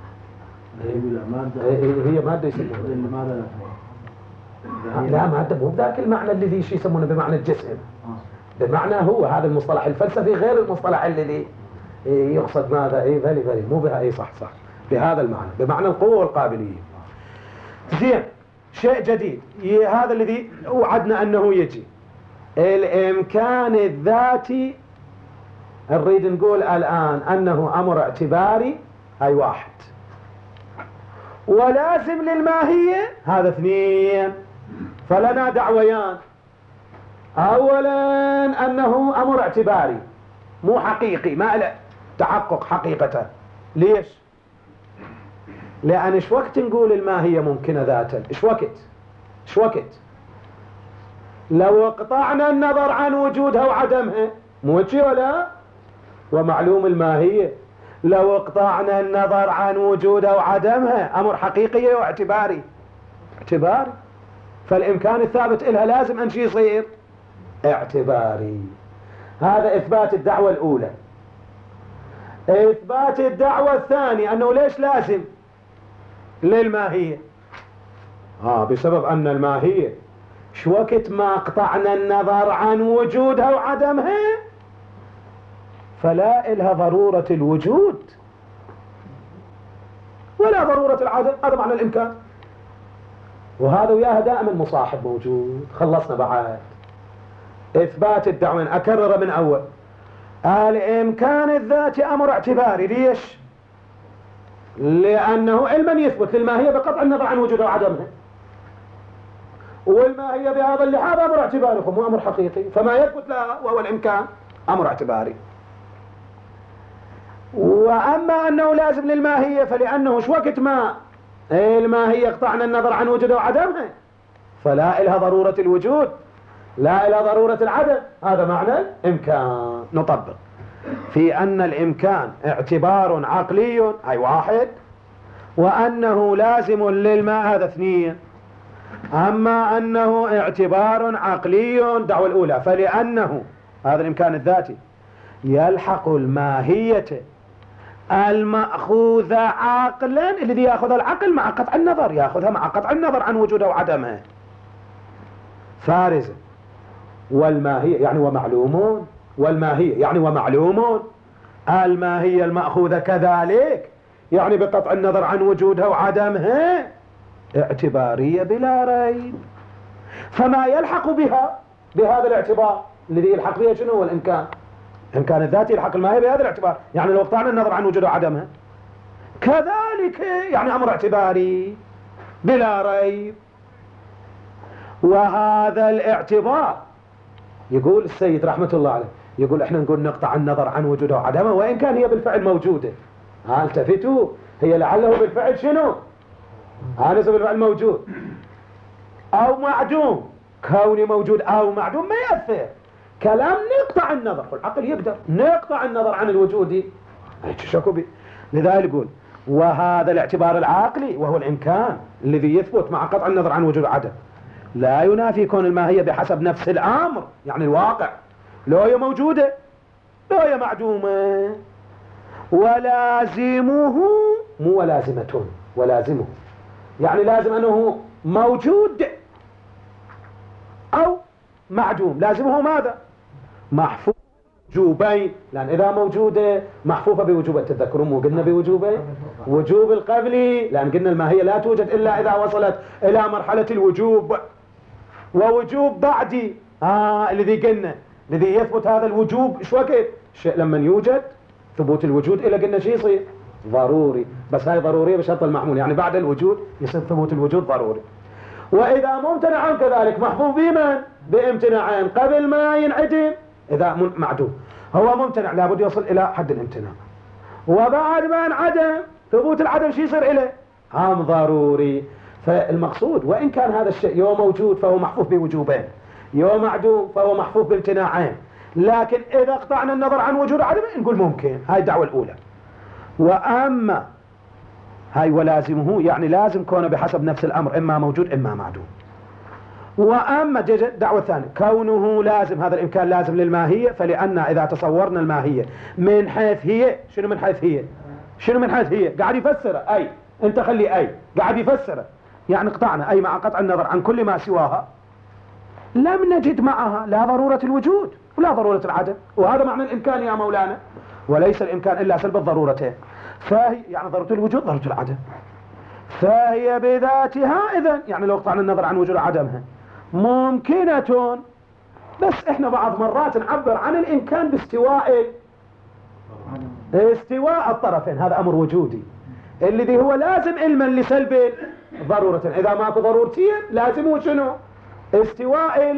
هي مادة يسمونها. لماذا لا؟ لا مادة مو بذاك المعنى الذي شيء يسمونه بمعنى الجسم. بمعنى هو هذا المصطلح الفلسفي غير المصطلح الذي يقصد ماذا؟ بلي مو بها صح بهذا المعنى، بمعنى القوة والقابلية. زين، شيء جديد هذا الذي وعدنا أنه يجي. الإمكان الذاتي نريد نقول الآن أنه أمر اعتباري، هاي واحد، ولازم للماهية، هذا اثنين. فلنا دعويان. أولا أنه أمر اعتباري مو حقيقي، ما له تحقق حقيقة. ليش؟ لأن إيش وقت نقول الماهية ممكنة ذاتا؟ إيش وقت لو قطعنا النظر عن وجودها وعدمها، مو شي ولا؟ ومعلوم الماهية لو قطعنا النظر عن وجودها وعدمها أمر حقيقي واعتباري. فالإمكان الثابت إلها لازم أن شي يصير اعتباري. هذا إثبات الدعوة الأولى. إثبات الدعوة الثانية أنه ليش لازم للماهية؟ بسبب أن الماهية شو وقت ما قطعنا النظر عن وجودها وعدمها فلا إلها ضرورة الوجود ولا ضرورة العدم. هذا معنى الإمكان، وهذا وياها دائما مصاحب موجود. خلصنا بعد إثبات الدعوة. أكرر من أول. الإمكان الذاتي أمر اعتباري. ليش؟ لأنه علما يثبت للماهية بقطع النظر عن وجودها وعدمها، والماهية بهذا اللحاظ أمر اعتباري مو أمر حقيقي، فما يثبت لها وهو الإمكان أمر اعتباري. وأما أنه لازم للماهية فلأنه شو وقت ما الماهية قطعنا النظر عن وجودها وعدمها فلا إلها ضرورة الوجود لا إلها ضرورة العدم. هذا معنى الإمكان. نطبق في أن الإمكان اعتبار عقلي، هاي واحد، وأنه لازم للماء، هذا اثنين. أما أنه اعتبار عقلي الدعوة الأولى فلأنه هذا الإمكان الذاتي يلحق الماهية المأخوذة عقلا، الذي يأخذ العقل مع قطع النظر، يأخذها مع قطع النظر عن وجودها وعدمها فارزة. والماهية يعني ومعلومون، والماهية يعني ومعلومون. الماهية المأخوذة كذلك يعني بقطع النظر عن وجودها وعدمها اعتبارية بلا ريب. فما يلحق بها بهذا الاعتبار الذي يلحق بها شنو هو الإمكان؟ الإمكان الذاتي يلحق الماهية بهذا الاعتبار، يعني لو قطعنا النظر عن وجودها وعدمها كذلك يعني أمر اعتباري بلا ريب. وهذا الاعتبار يقول السيد رحمة الله عليه، يقول احنا نقول نقطع النظر عن وجودها وعدمها وإن كان هي بالفعل موجودة. التفتوا، هي لعله بالفعل شنو؟ هذا بالفعل موجود، أو معدوم، كوني موجود أو معدوم ما يأثر. كلام نقطع النظر، والعقل يقدر نقطع النظر عن الوجود شكو بي. لذلك يقول وهذا الاعتبار العقلي وهو الإمكان الذي يثبت مع قطع النظر عن وجود عدم لا ينافي كون الماهية بحسب نفس الأمر، يعني الواقع لو هي موجودة لو هي معدومة. ولازمه مو ولازمة، ولازمه يعني لازم أنه موجود أو معدوم. لازمه ماذا؟ محفوظ وجوبين، لأن إذا موجودة محفوفة بوجوبين. تتذكرون مو قلنا بوجوبين؟ وجوب القبلي، لأن قلنا الماهية لا توجد إلا إذا وصلت إلى مرحلة الوجوب. ووجوب بعدي الذي قلنا الذي يثبت هذا الوجوب إيش وقت؟ شيء لما يوجد ثبوت الوجود إلى قلنا شيء يصير ضروري، بس هاي ضرورية بشرط المعمول، يعني بعد الوجود يصير ثبوت الوجود ضروري. وإذا ممتنع كذلك محفوظ بمن؟ بامتناعين قبل ما ينعدم. إذا معدوم هو ممتنع لابد يصل إلى حد الامتناع، وبعد ما انعدم ثبوت العدم شي يصير إليه هام ضروري. فالمقصود وإن كان هذا الشيء يوم موجود فهو محفوظ بوجوبين، يوم معدوم فهو محفوظ بامتناعين، لكن إذا قطعنا النظر عن وجود عدم نقول ممكن. هاي الدعوة الأولى. وأما هاي ولازمه يعني لازم كونه بحسب نفس الأمر إما موجود إما معدوم. وأما الدعوة الثانية كونه لازم، هذا الإمكان لازم للماهية، فلأن إذا تصورنا الماهية من حيث هي شنو من حيث هي؟ شنو من حيث هي؟ قاعد يفسر أي، أنت خلي أي قاعد يفسر، يعني قطعنا أي مع قطع النظر عن كل ما سواها لم نجد معها لا ضرورة الوجود ولا ضرورة العدم. وهذا معنى الإمكان يا مولانا، وليس الإمكان إلا سلب الضرورتين. فهي يعني ضرورة الوجود ضرورة العدم، فهي بذاتها إذن يعني لو قطعنا النظر عن وجود عدمها ممكنة. بس احنا بعض مرات نعبر عن الإمكان باستواء استواء الطرفين، هذا أمر وجودي الذي هو لازم علما لسلب ضرورة. إذا ماكو ضرورتين لازم شنو؟ استواء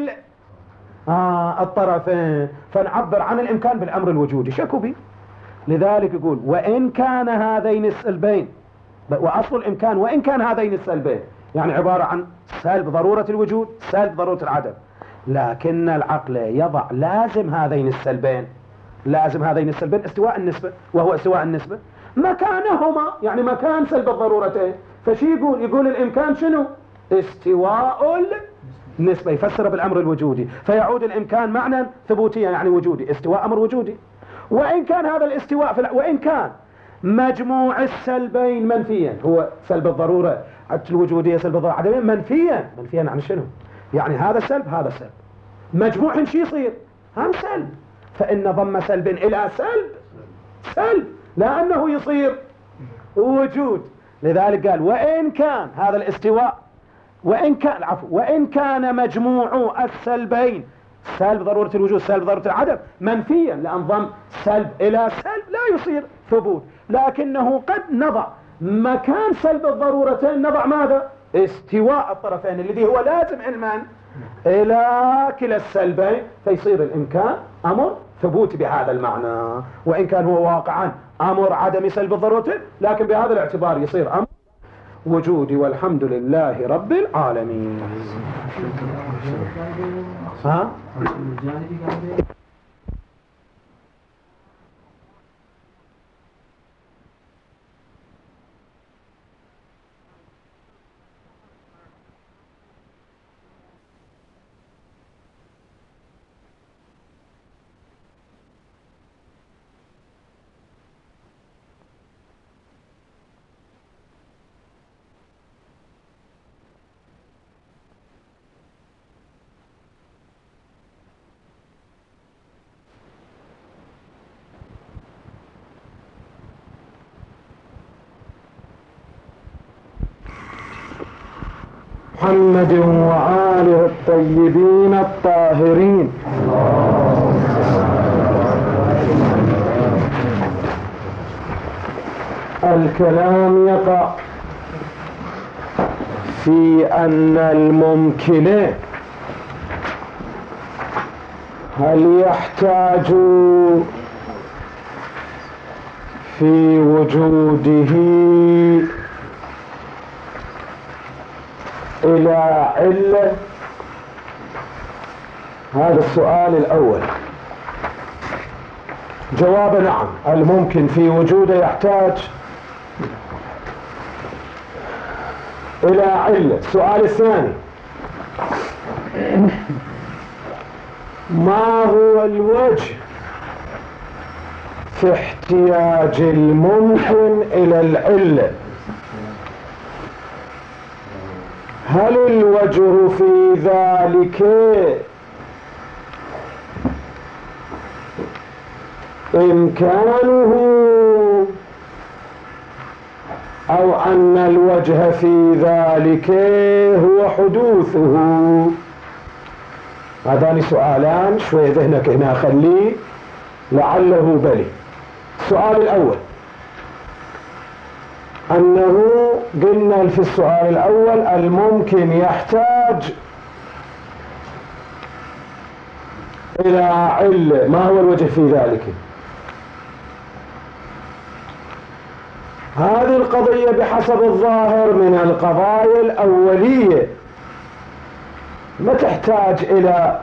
الطرفين، فنعبر عن الإمكان بالأمر الوجودي شكو بي. لذلك يقول وإن كان هذين السلبين، وأصل الإمكان وإن كان هذين السلبين يعني عبارة عن سلب ضرورة الوجود سلب ضرورة العدم، لكن العقل يضع لازم هذين السلبين، لازم هذين السلبين استواء النسبة، وهو استواء النسبة مكانهما يعني مكان سلب الضرورتين. فشي يقول الإمكان شنو؟ استواء النسبة، يفسر بالأمر الوجودي، فيعود الإمكان معنى ثبوتيا يعني وجودي، استواء أمر وجودي. وإن كان هذا الاستواء وإن كان مجموع السلبين منفيا، هو سلب الضرورة الوجودية سلب الضرورة عدميا منفيا عن شنو؟ يعني هذا سلب هذا سلب، مجموع شي يصير؟ هم سلب، فإن ضم سلب إلى سلب لأنه يصير وجود. لذلك قال وإن كان هذا الاستواء وإن كان مجموع السلبين سلب ضرورة الوجود سلب ضرورة العدم منفيا، لأن ضم سلب إلى سلب لا يصير ثبوت، لكنه قد نضع مكان سلب الضرورتين نضع ماذا؟ استواء الطرفين الذي هو لازم علما إلى كلا السلبين، فيصير الإمكان أمر ثبوت بهذا المعنى، وإن كان هو واقعا أمر عدم سلب الضرورتين، لكن بهذا الاعتبار يصير أمر وجودي. والحمد لله رب العالمين. ها؟ محمد وآله الطيبين الطاهرين. الكلام يقع في أن الممكن هل يحتاج في وجوده إلى علة؟ هذا السؤال الأول. جواب نعم، الممكن في وجوده يحتاج إلى علة. السؤال الثاني: ما هو الوجه في احتياج الممكن إلى العلة؟ هل الوجه في ذلك إمكانه أو أن الوجه في ذلك هو حدوثه؟ هذان سؤالان شوي ذهنك هنا خليه لعله بلي. السؤال الأول أنه قلنا في السؤال الأول الممكن يحتاج إلى علة. ما هو الوجه في ذلك؟ هذه القضية بحسب الظاهر من القضايا الأولية ما تحتاج إلى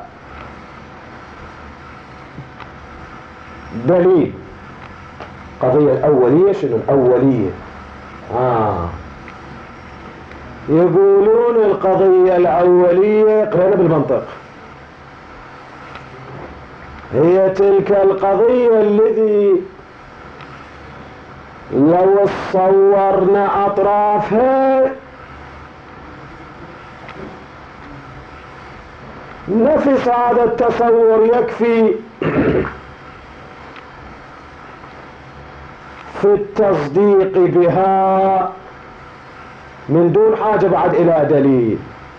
دليل. القضية الأولية شنو الأولية؟ يقولون القضية الأولية قريبة بالمنطق، هي تلك القضية التي لو صورنا أطرافها نفس هذا التصور يكفي في التصديق بها من دون حاجة بعد إلى دليل.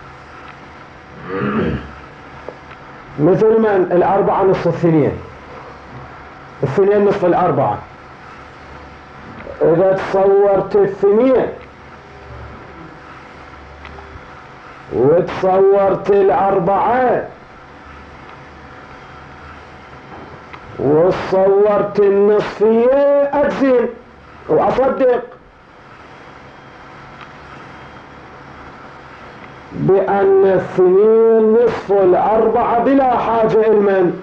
مثل من الأربعة نصف الثنين، الثنين نصف الأربعة. إذا تصورت الثنين وتصورت الأربعة وصورت النصفية أجزم وأصدق بأن الثنين نصف الأربعة بلا حاجة المن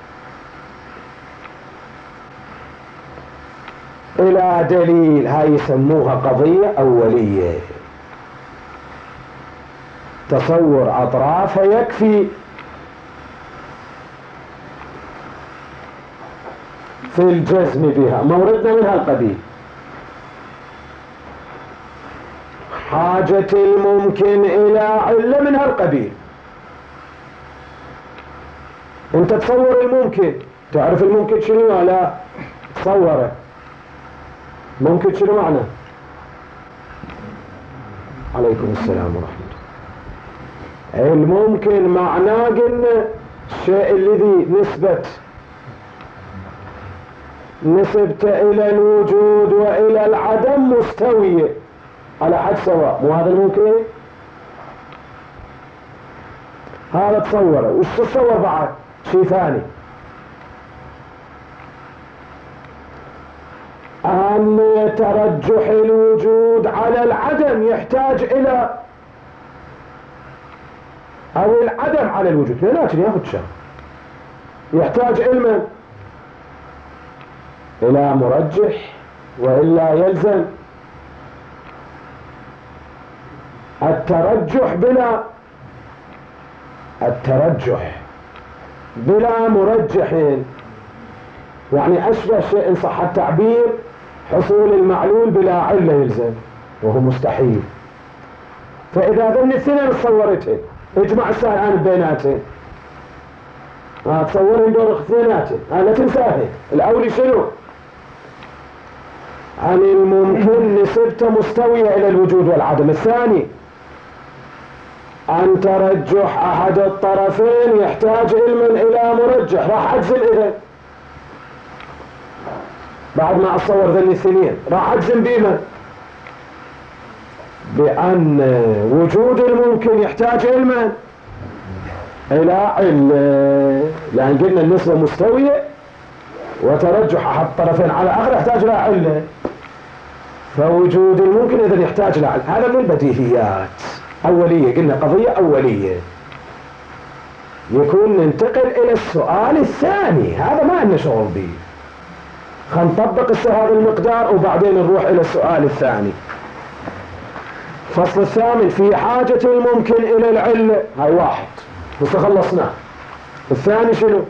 إلى دليل. هاي يسموها قضية أولية، تصور أطرافها يكفي في الجزم بها. موردنا من هالقبيل. حاجة الممكن إلى علة من هالقبيل. انت تصور الممكن، تعرف الممكن شنو ولا تصوره؟ ممكن شنو معنى؟ عليكم السلام ورحمة الله. الممكن معناه قلنا الشيء الذي نسبته إلى الوجود وإلى العدم مستوية على حد سواء. مو هذا الممكن؟ هذا تصوره. وش تصور بعد؟ شيء ثاني، أن ترجح الوجود على العدم يحتاج إلى، أو العدم على الوجود، لكن ياخذ شيء يحتاج علما إلى مرجح، وإلا يلزم الترجح بلا مرجح. يعني أشبه شيء إن صح التعبير حصول المعلول بلا علة يلزم، وهو مستحيل. فإذا ذن الاثنين صورتهن اجمع الساعة الآن بيناتهن، تصورهن دور اثنيناتهن، لا تنساهن. الأولي شنو؟ عن الممكن نسبته مستوية إلى الوجود والعدم. الثاني أن ترجح أحد الطرفين يحتاج علما إلى مرجح. راح أجزم إذن بعد ما أتصور ذني الثنين، راح أجزم بما بأن وجود الممكن يحتاج علما إلى علة، لأن قلنا النسبة مستوية وترجح أحد الطرفين على آخر يحتاج إلى علة، فوجود الممكن إذن يحتاج إلى علة. هذا من البديهيات. أولية، قلنا قضية أولية، يكون ننتقل إلى السؤال الثاني، هذا ما عندنا شغل به. خلينا نطبق هذا المقدار وبعدين نروح إلى السؤال الثاني. الفصل الثامن في حاجة الممكن إلى العلة، هاي واحد بس خلصناه. الثاني شنو؟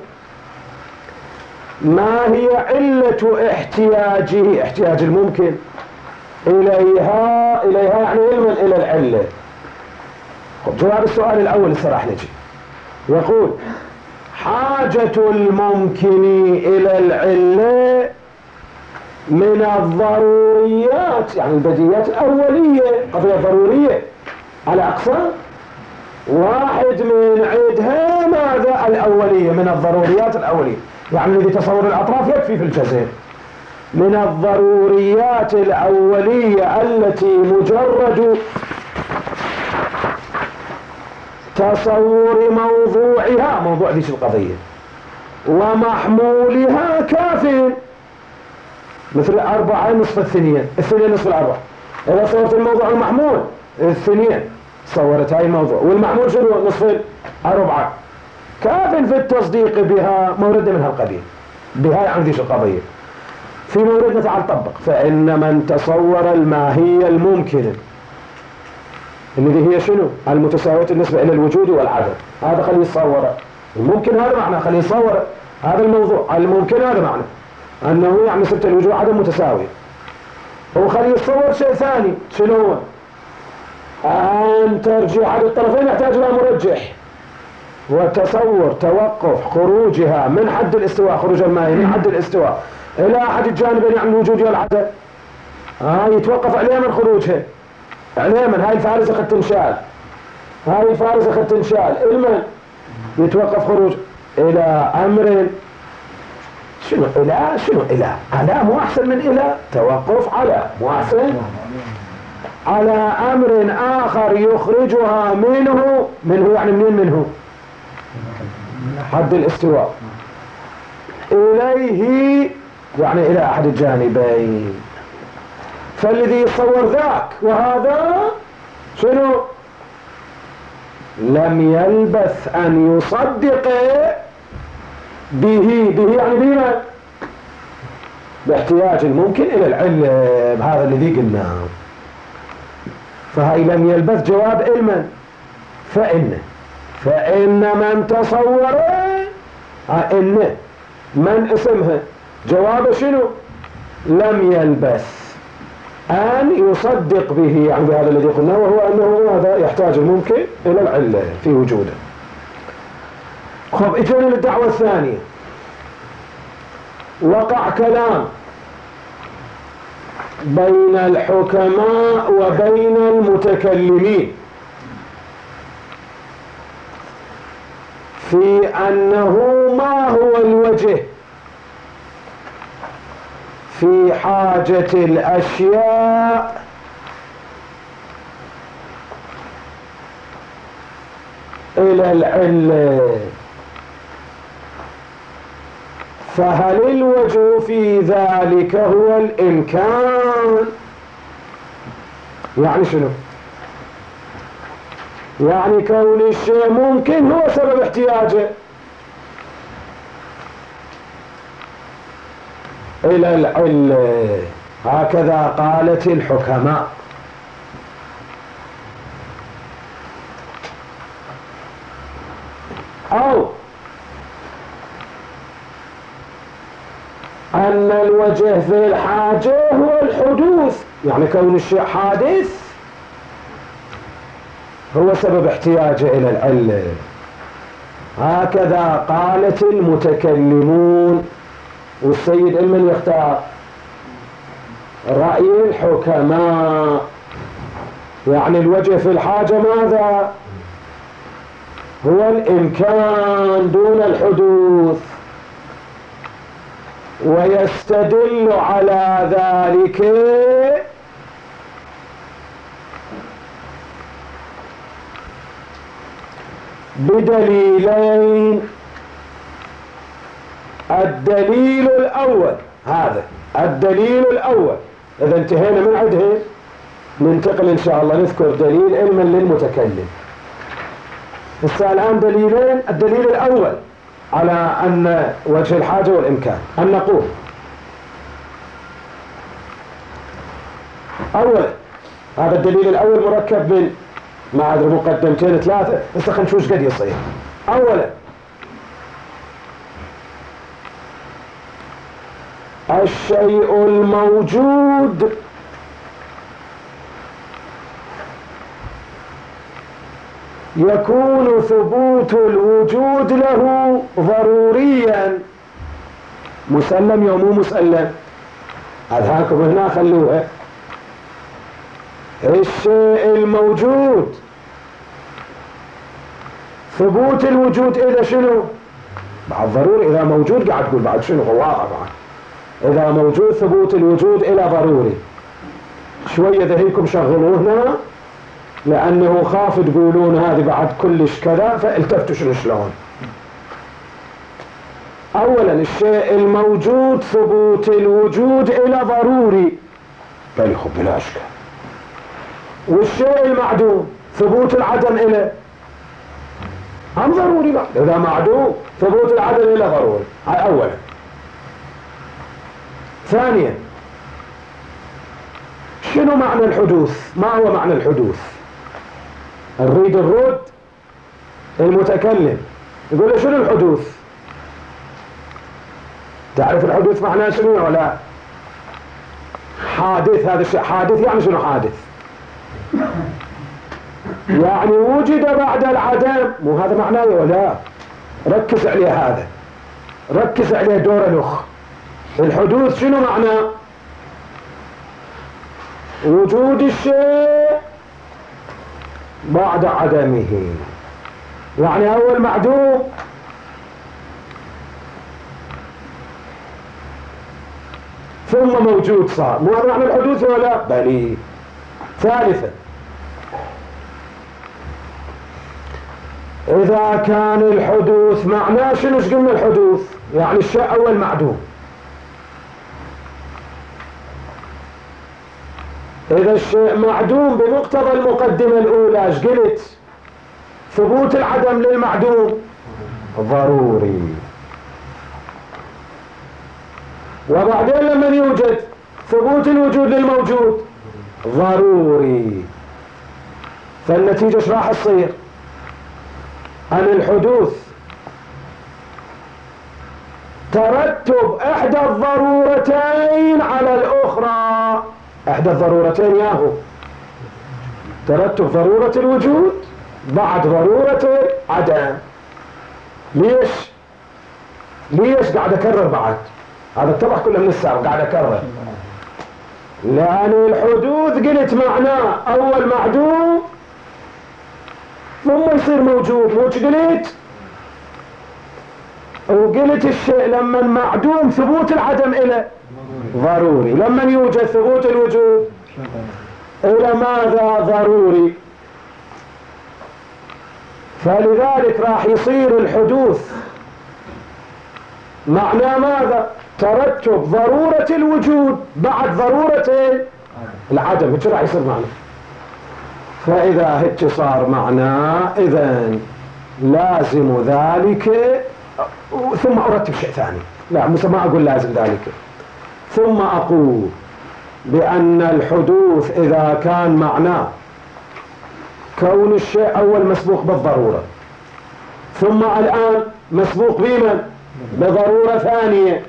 ما هي علة احتياجه، احتياج الممكن إليها يعني علما إلى العلة. جواب السؤال الأول هسه راح نجي. يقول حاجة الممكن إلى العلة من الضروريات، يعني البديهيات الأولية، قضية ضرورية على أقسام، واحد من عدها ماذا؟ الأولية، من الضروريات الأولية، يعني الذي تصور الأطراف يكفي في الجزء. من الضروريات الأولية التي مجرد تصور موضوعها، موضوع ذيك القضية، ومحمولها كاف، مثل 4 نصف الثنين، الثنين نصف الأربع. إذا صورت الموضوع المحمول الثنين، صورت هاي الموضوع، والمحمول شنو؟ نصف الأربعة، كاف في التصديق بها، موردنا من هالقبيل، بها يعني ذيك القضية. في موردنا تعال طبق. فإن من تصور الماهية الممكنة الذي هي شنو؟ المتساوية النسبة إلى الوجود والعدم، هذا خليه يتصور الممكن، هذا معنى خليه يتصور هذا الموضوع الممكن، هذا معنى أنه يعني نسبة الوجود عدم متساوية. هو خليه يتصور شيء ثاني، شنو هو؟ أن ترجع أحد الطرفين يحتاج إلى مرجح، وتصور توقف خروجها من حد الاستواء، خروج الماء من حد الاستواء إلى أحد الجانبين يعني الوجود والعدم، يتوقف عليه من خروجها، عليه من هاي الفارزة قد تنشال، هاي الفارزة قد تنشال، المن يتوقف خروج إلى أمر شنو؟ إلى شنو؟ إلى على مو أحسن من إلى، توقف على مو أحسن، على أمر آخر يخرجها منه يعني منين منه؟ حد الاستواء، إليه يعني إلى أحد الجانبين. فالذي يتصور ذاك وهذا شنو؟ لم يلبث أن يصدق به يعني بما؟ باحتياج الممكن إلى العلة، بهذا الذي قلناه. فهي لم يلبث جواب علما. فإن من تصور إن من اسمها جواب شنو؟ لم يلبث أن يصدق به، يعني بهذا الذي قلناه، وهو أنه هذا يحتاج الممكن إلى العلة في وجوده. خب اجينا للدعوة الثانية. وقع كلام بين الحكماء وبين المتكلمين في أنه ما هو الوجه في حاجة الأشياء إلى العلة. فهل الوجه في ذلك هو الإمكان؟ يعني شنو؟ يعني كون الشيء ممكن هو سبب احتياجه إلى العلة، هكذا قالت الحكماء. أو أن الوجه في الحاجة هو الحدوث، يعني كون الشيء حادث هو سبب احتياجه إلى العلة، هكذا قالت المتكلمون. والسيد المن يختار رأي الحكماء، يعني الوجه في الحاجة ماذا؟ هو الإمكان دون الحدوث. ويستدل على ذلك بدليلين. الدليل الأول، هذا الدليل الأول إذا انتهينا من عده ننتقل إن شاء الله نذكر دليل علما للمتكلم. الآن دليلين. الدليل الأول على أن وجه الحاجة والإمكان أن نقول أولا، هذا الدليل الأول مركب من ما أدري مقدمتين 3، بس خلينا نشوف قد يصير. أولا، الشيء الموجود يكون ثبوت الوجود له ضروريا. مسلم يوم مو مسلم؟ أذهاكم هنا خلوها. الشيء الموجود ثبوت الوجود إذا شنو؟ بعد ضروري. إذا موجود قاعد تقول بعد شنو؟ هو واقع بعد. إذا موجود ثبوت الوجود إلى ضروري. شوية ذهيكم شغلوه هنا لأنه خاف تقولون هذه بعد كلش كذا، فالتفتوا شلون. أولا، الشيء الموجود ثبوت الوجود إلى ضروري، قال خب بلا أشكال. والشيء المعدوم ثبوت العدم إلى هم ضروري بعد. إذا معدوم ثبوت العدم إلى ضروري. هاي أولا. ثانيا، شنو معنى الحدوث؟ ما هو معنى الحدوث؟ نريد الرد المتكلم يقول له شنو الحدوث؟ تعرف الحدوث معناه شنو ولا؟ حادث. هذا الشيء حادث. يعني شنو حادث؟ يعني وجد بعد العدم. مو هذا معناه ولا؟ ركز عليه هذا، ركز عليه دور الأخ. الحدوث شنو معناه؟ وجود الشيء بعد عدمه. يعني أول معدوم ثم موجود صار. مو هذا معنى الحدوث ولا؟ بلي. ثالثا، إذا كان الحدوث معناه شنو؟ ايش قلنا الحدوث؟ يعني الشيء أول معدوم. إذا الشيء معدوم بمقتضى المقدمة الأولى ايش قلت؟ ثبوت العدم للمعدوم ضروري. وبعدين لما يوجد ثبوت الوجود للموجود ضروري. فالنتيجة ايش راح تصير؟ أن الحدوث ترتب إحدى الضرورتين على الأخرى. إحدى الضرورتين ياهو ترتب ضرورة الوجود بعد ضرورة العدم. ليش؟ ليش قاعد أكرر بعد؟ هذا اتضح كله من السابق، قاعد أكرر. لأن الحدوث قلت معناه أول معدوم ثم يصير موجود. مو قلت؟ وقلت الشيء لما معدوم ثبوت العدم إلى ضروري، لما يوجد ثبوت الوجود إلى ماذا؟ ضروري. فلذلك راح يصير الحدوث معناه ماذا؟ ترتب ضرورة الوجود بعد ضرورة العدم. ايش راح يصير معناه؟ فإذا هيك صار معناه إذن لازم ذلك. ثم أرتب شيء ثاني. لا ما أقول لازم ذلك. ثم أقول بأن الحدوث إذا كان معناه كون الشيء أول مسبوق بالضرورة، ثم الآن مسبوق بمن؟ بضرورة ثانية،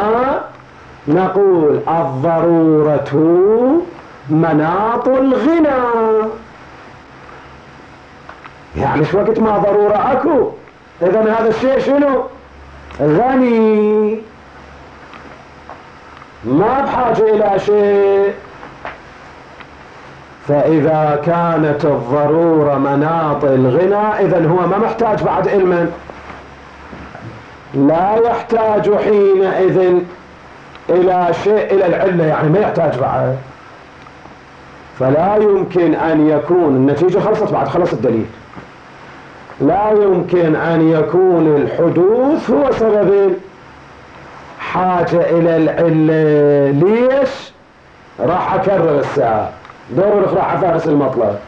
نقول الضرورة مناط الغنى. يعني شو وقت ما ضرورة أكو إذن هذا الشيء شنو؟ غني، ما بحاجة إلى شيء. فإذا كانت الضرورة مناط الغنى إذن هو ما محتاج بعد علما، لا يحتاج حينئذ إلى شيء، إلى العلة، يعني ما يحتاج بعد. فلا يمكن أن يكون النتيجة خلصت بعد خلص الدليل. لا يمكن أن يكون الحدوث هو سبب حاجة إلى العلة. ليش؟ راح أكرر الساعة. دور الإخراج على فارس المطلب،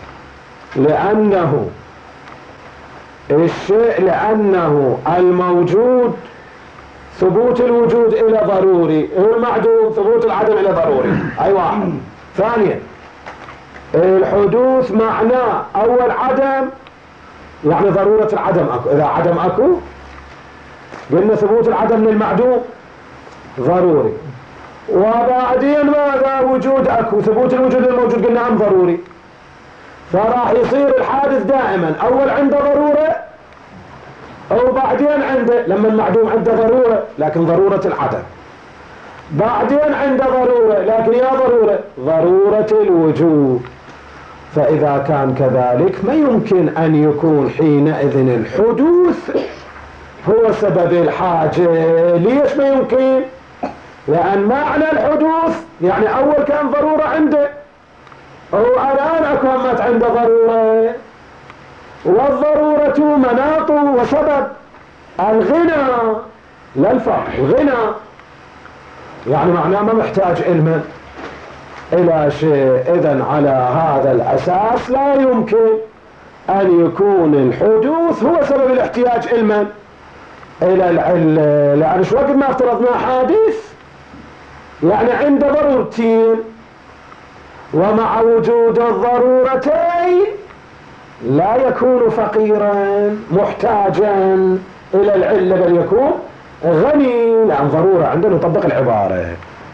لأنه الشيء، لأنه الموجود ثبوت الوجود إلى ضروري، المعدوم ثبوت العدم إلى ضروري. أي واحد. ثانيا الحدوث معناه أول عدم يعني ضرورة العدم أكو، إذا عدم أكو قلنا ثبوت العدم للمعدوم ضروري، وبعدين ماذا؟ وجود أكو، ثبوت الوجود للموجود قلنا هم ضروري، فراح يصير الحادث دائما أول عنده ضرورة وبعدين عنده، لما المعدوم عنده ضرورة لكن ضرورة العدم، بعدين عنده ضرورة لكن يا ضرورة الوجود. فإذا كان كذلك ما يمكن أن يكون حينئذ الحدوث هو سبب الحاجة. ليش ما يمكن؟ لأن معنى الحدوث يعني أول كان ضرورة عنده، والآن أكو همت عنده ضرورة، والضرورة مناط وسبب الغنى لا الفقر. الغنى يعني معناه ما محتاج علما إلى شيء. إذن على هذا الأساس لا يمكن أن يكون الحدوث هو سبب الاحتياج علما إلى العلة، لأن شو وقت ما افترضنا حادث يعني عنده ضرورتين، ومع وجود الضرورتين لا يكون فقيرا محتاجا إلى العلة، بل يكون غني، لأن ضرورة عندنا نطبق العبارة.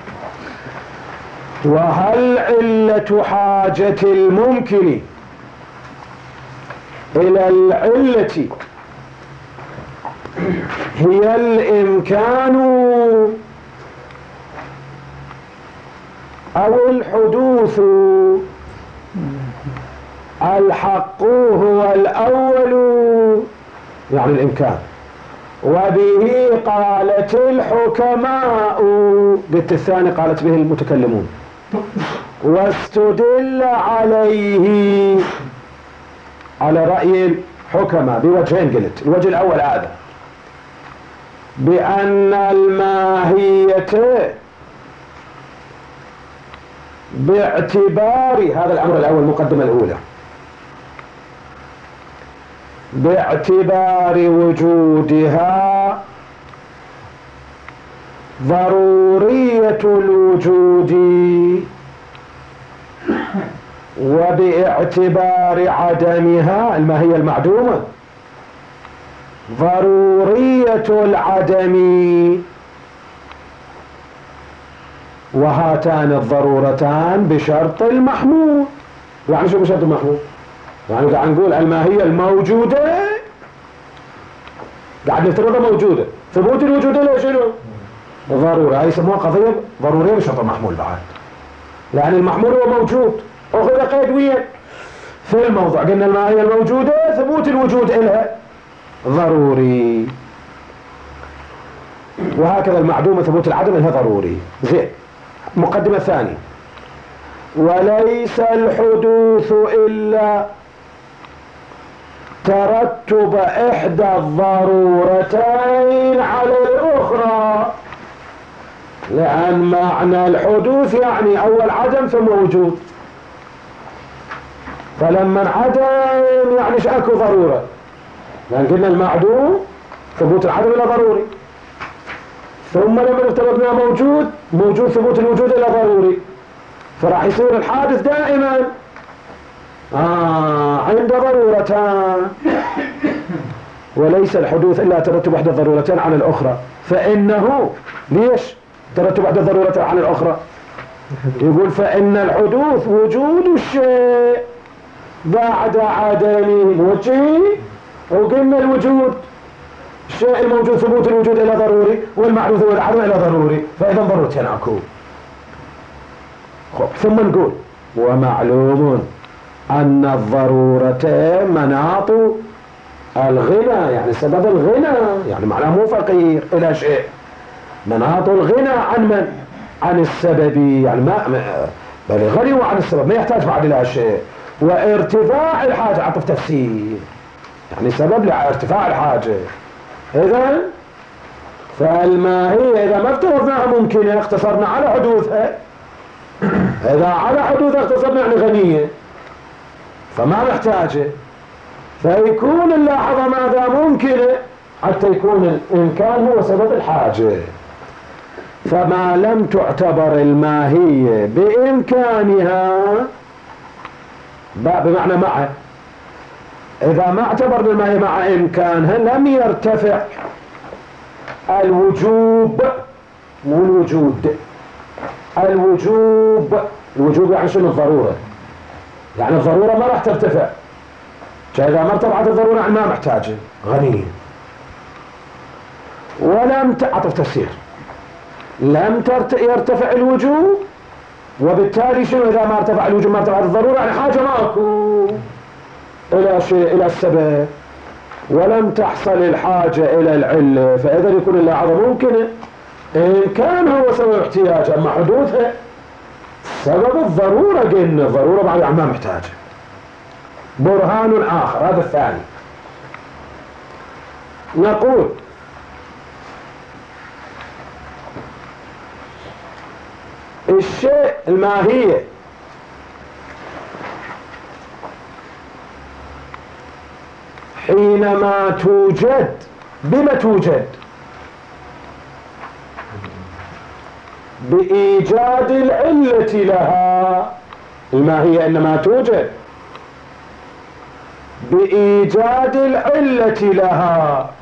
وهل علة حاجة الممكن إلى العلة هي الإمكان أو الحدوث؟ الحق هو الأول يعني الإمكان، وبه قالت الحكماء، بالثاني قالت به المتكلمون، واستدل عليه على رأي الحكماء بوجهين. قلت الوجه الأول هذا بأن الماهية باعتبار، هذا الأمر الأول المقدمة الأولى، باعتبار وجودها ضرورية الوجود، وباعتبار عدمها الماهية المعدومة ضرورية العدم. وهاتان الضرورتان بشرط المحمول. يعني شو بشرط المحمول؟ يعني قاعد نقول الماهية الموجودة قاعد نفترضها موجودة، ثبوت الوجود له شنو؟ ضرورة. هاي يسموها قضية ضرورية بشرط المحمول بعد، لأن المحمول هو موجود أخذ قيد ويا في الموضوع. قلنا الماهية الموجودة ثبوت الوجود لها ضروري، وهكذا المعدومة ثبوت العدم لها ضروري. زين. مقدمة ثانية، وليس الحدوث إلا ترتب إحدى الضرورتين على الأخرى، لأن معنى الحدوث يعني أول عدم ثم وجود، فلما عدم يعني اكو ضرورة، لأن قلنا المعدوم ثبوت العدم إلى ضروري، ثم لما افترضنا موجود ثبوت الوجود إلى ضروري، فراح يصير الحادث دائما عند ضرورتان. وليس الحدوث إلا ترتب إحدى الضرورتين على الأخرى، فإنه ليش ترتب إحدى الضرورتين على الأخرى؟ يقول فإن الحدوث وجود الشيء بعد عدمه وجهه، وقلنا الوجود الشيء الموجود ثبوت الوجود إلى ضروري، والمعدوم ثبوت العدم إلى ضروري، فإذا ضرورتين أكو. ثم نقول ومعلوم أن الضرورتين مناط الغنى، يعني سبب الغنى، يعني معناه مو فقير إلى شيء، مناط الغنى عن من؟ عن السبب، يعني ما بل غني وعن السبب ما يحتاج بعد إلى شيء. وارتفاع الحاجة عطف تفسير، يعني سبب لارتفاع الحاجة. إذن فالماهية إذا ما افترضناها ممكنة اختصرنا على حدوثها إذا على حدوث اغتصبنا يعني غنية فما محتاجة، فيكون اللحظة ماذا ممكنة حتى يكون الإمكان هو سبب الحاجة. فما لم تعتبر الماهية بإمكانها بمعنى مع، إذا ما اعتبرنا الماهية مع إمكانها لم يرتفع الوجوب والوجود. الوجوب يعني شنو؟ الضرورة، يعني الضرورة ما راح ترتفع. فإذا ما ارتفعت الضرورة يعني ما محتاجة غنية. ولم أعطف تفسير، لم يرتفع الوجوب، وبالتالي شنو؟ إذا ما ارتفع الوجوب ما ارتفعت الضرورة يعني حاجة ماكو إلى شيء، إلى السبب، ولم تحصل الحاجة إلى العلة، فإذا يكون اللحظة ممكنة إن كان هو سبب احتياج، أما حدوثها سبب الضرورة. قلنا الضرورة بعد ما محتاجة. برهان آخر، هذا الثاني، نقول الشيء الماهية حينما توجد، بما توجد؟ بإيجاد العلة لها. الماهية إنما توجد بإيجاد العلة لها.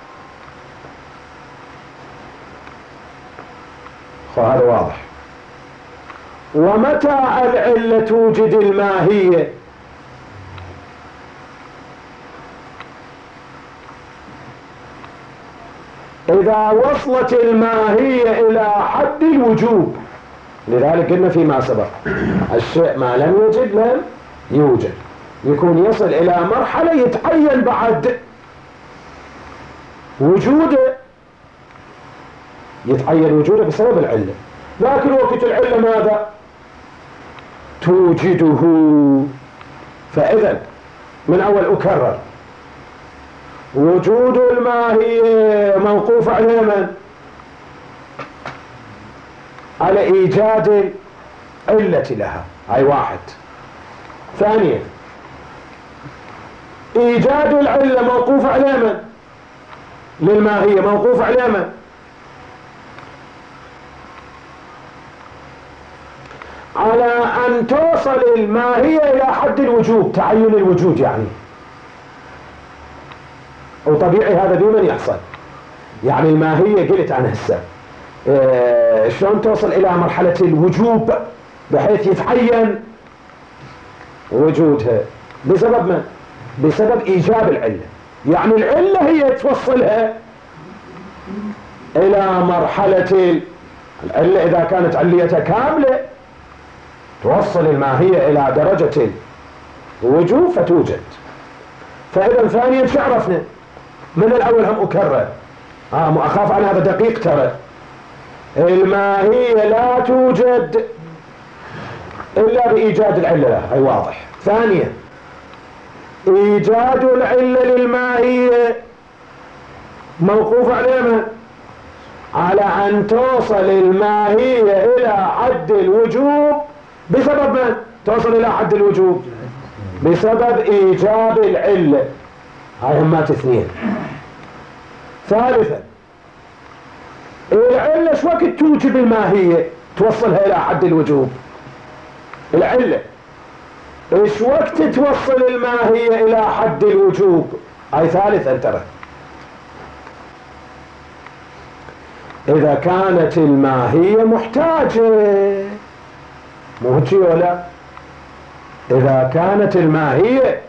هذا واضح. ومتى العلة توجد الماهية؟ إذا وصلت الماهية إلى حد الوجوب. لذلك قلنا فيما سبق الشيء ما لم يوجد لم يوجد، يكون يصل إلى مرحلة يتعين بعد وجوده، يتعين وجوده بسبب العلة. لكن وقت العلة ماذا؟ توجده. فإذا من أول أكرر، وجود الماهية موقوف على من؟ على إيجاد العلة لها، هاي واحد. ثانيا، إيجاد العلة موقوف على من؟ للماهية موقوف على من؟ على أن توصل الماهية إلى حد الوجوب، تعين الوجود يعني. وطبيعي هذا بمن يحصل؟ يعني الماهية قلت عن هسه شلون توصل إلى مرحلة الوجوب بحيث يتعين وجودها؟ بسبب من؟ بسبب إيجاب العلة. يعني العلة هي توصلها إلى مرحلة العلة. إذا كانت عليتها كاملة توصل الماهية إلى درجة الوجوب فتوجد. فإذا ثانيا شو عرفنا؟ من الأول هم أكرر، أخاف عن هذا دقيق ترى. الماهية لا توجد إلا بإيجاد العلة لها، هي واضح. ثانيا، إيجاد العلة للماهية موقوف على من؟ على أن توصل الماهية إلى حد الوجوب بسبب من؟ توصل إلى حد الوجوب بسبب إيجاب العلة. هاي همات اثنين. ثالثا، العلة شو وقت توجب الماهية توصلها إلى حد الوجوب؟ العلة ايش وقت توصل الماهية إلى حد الوجوب؟ هاي ثالثا ترى. إذا كانت الماهية محتاجة، مو هيك ولا؟ إذا كانت الماهية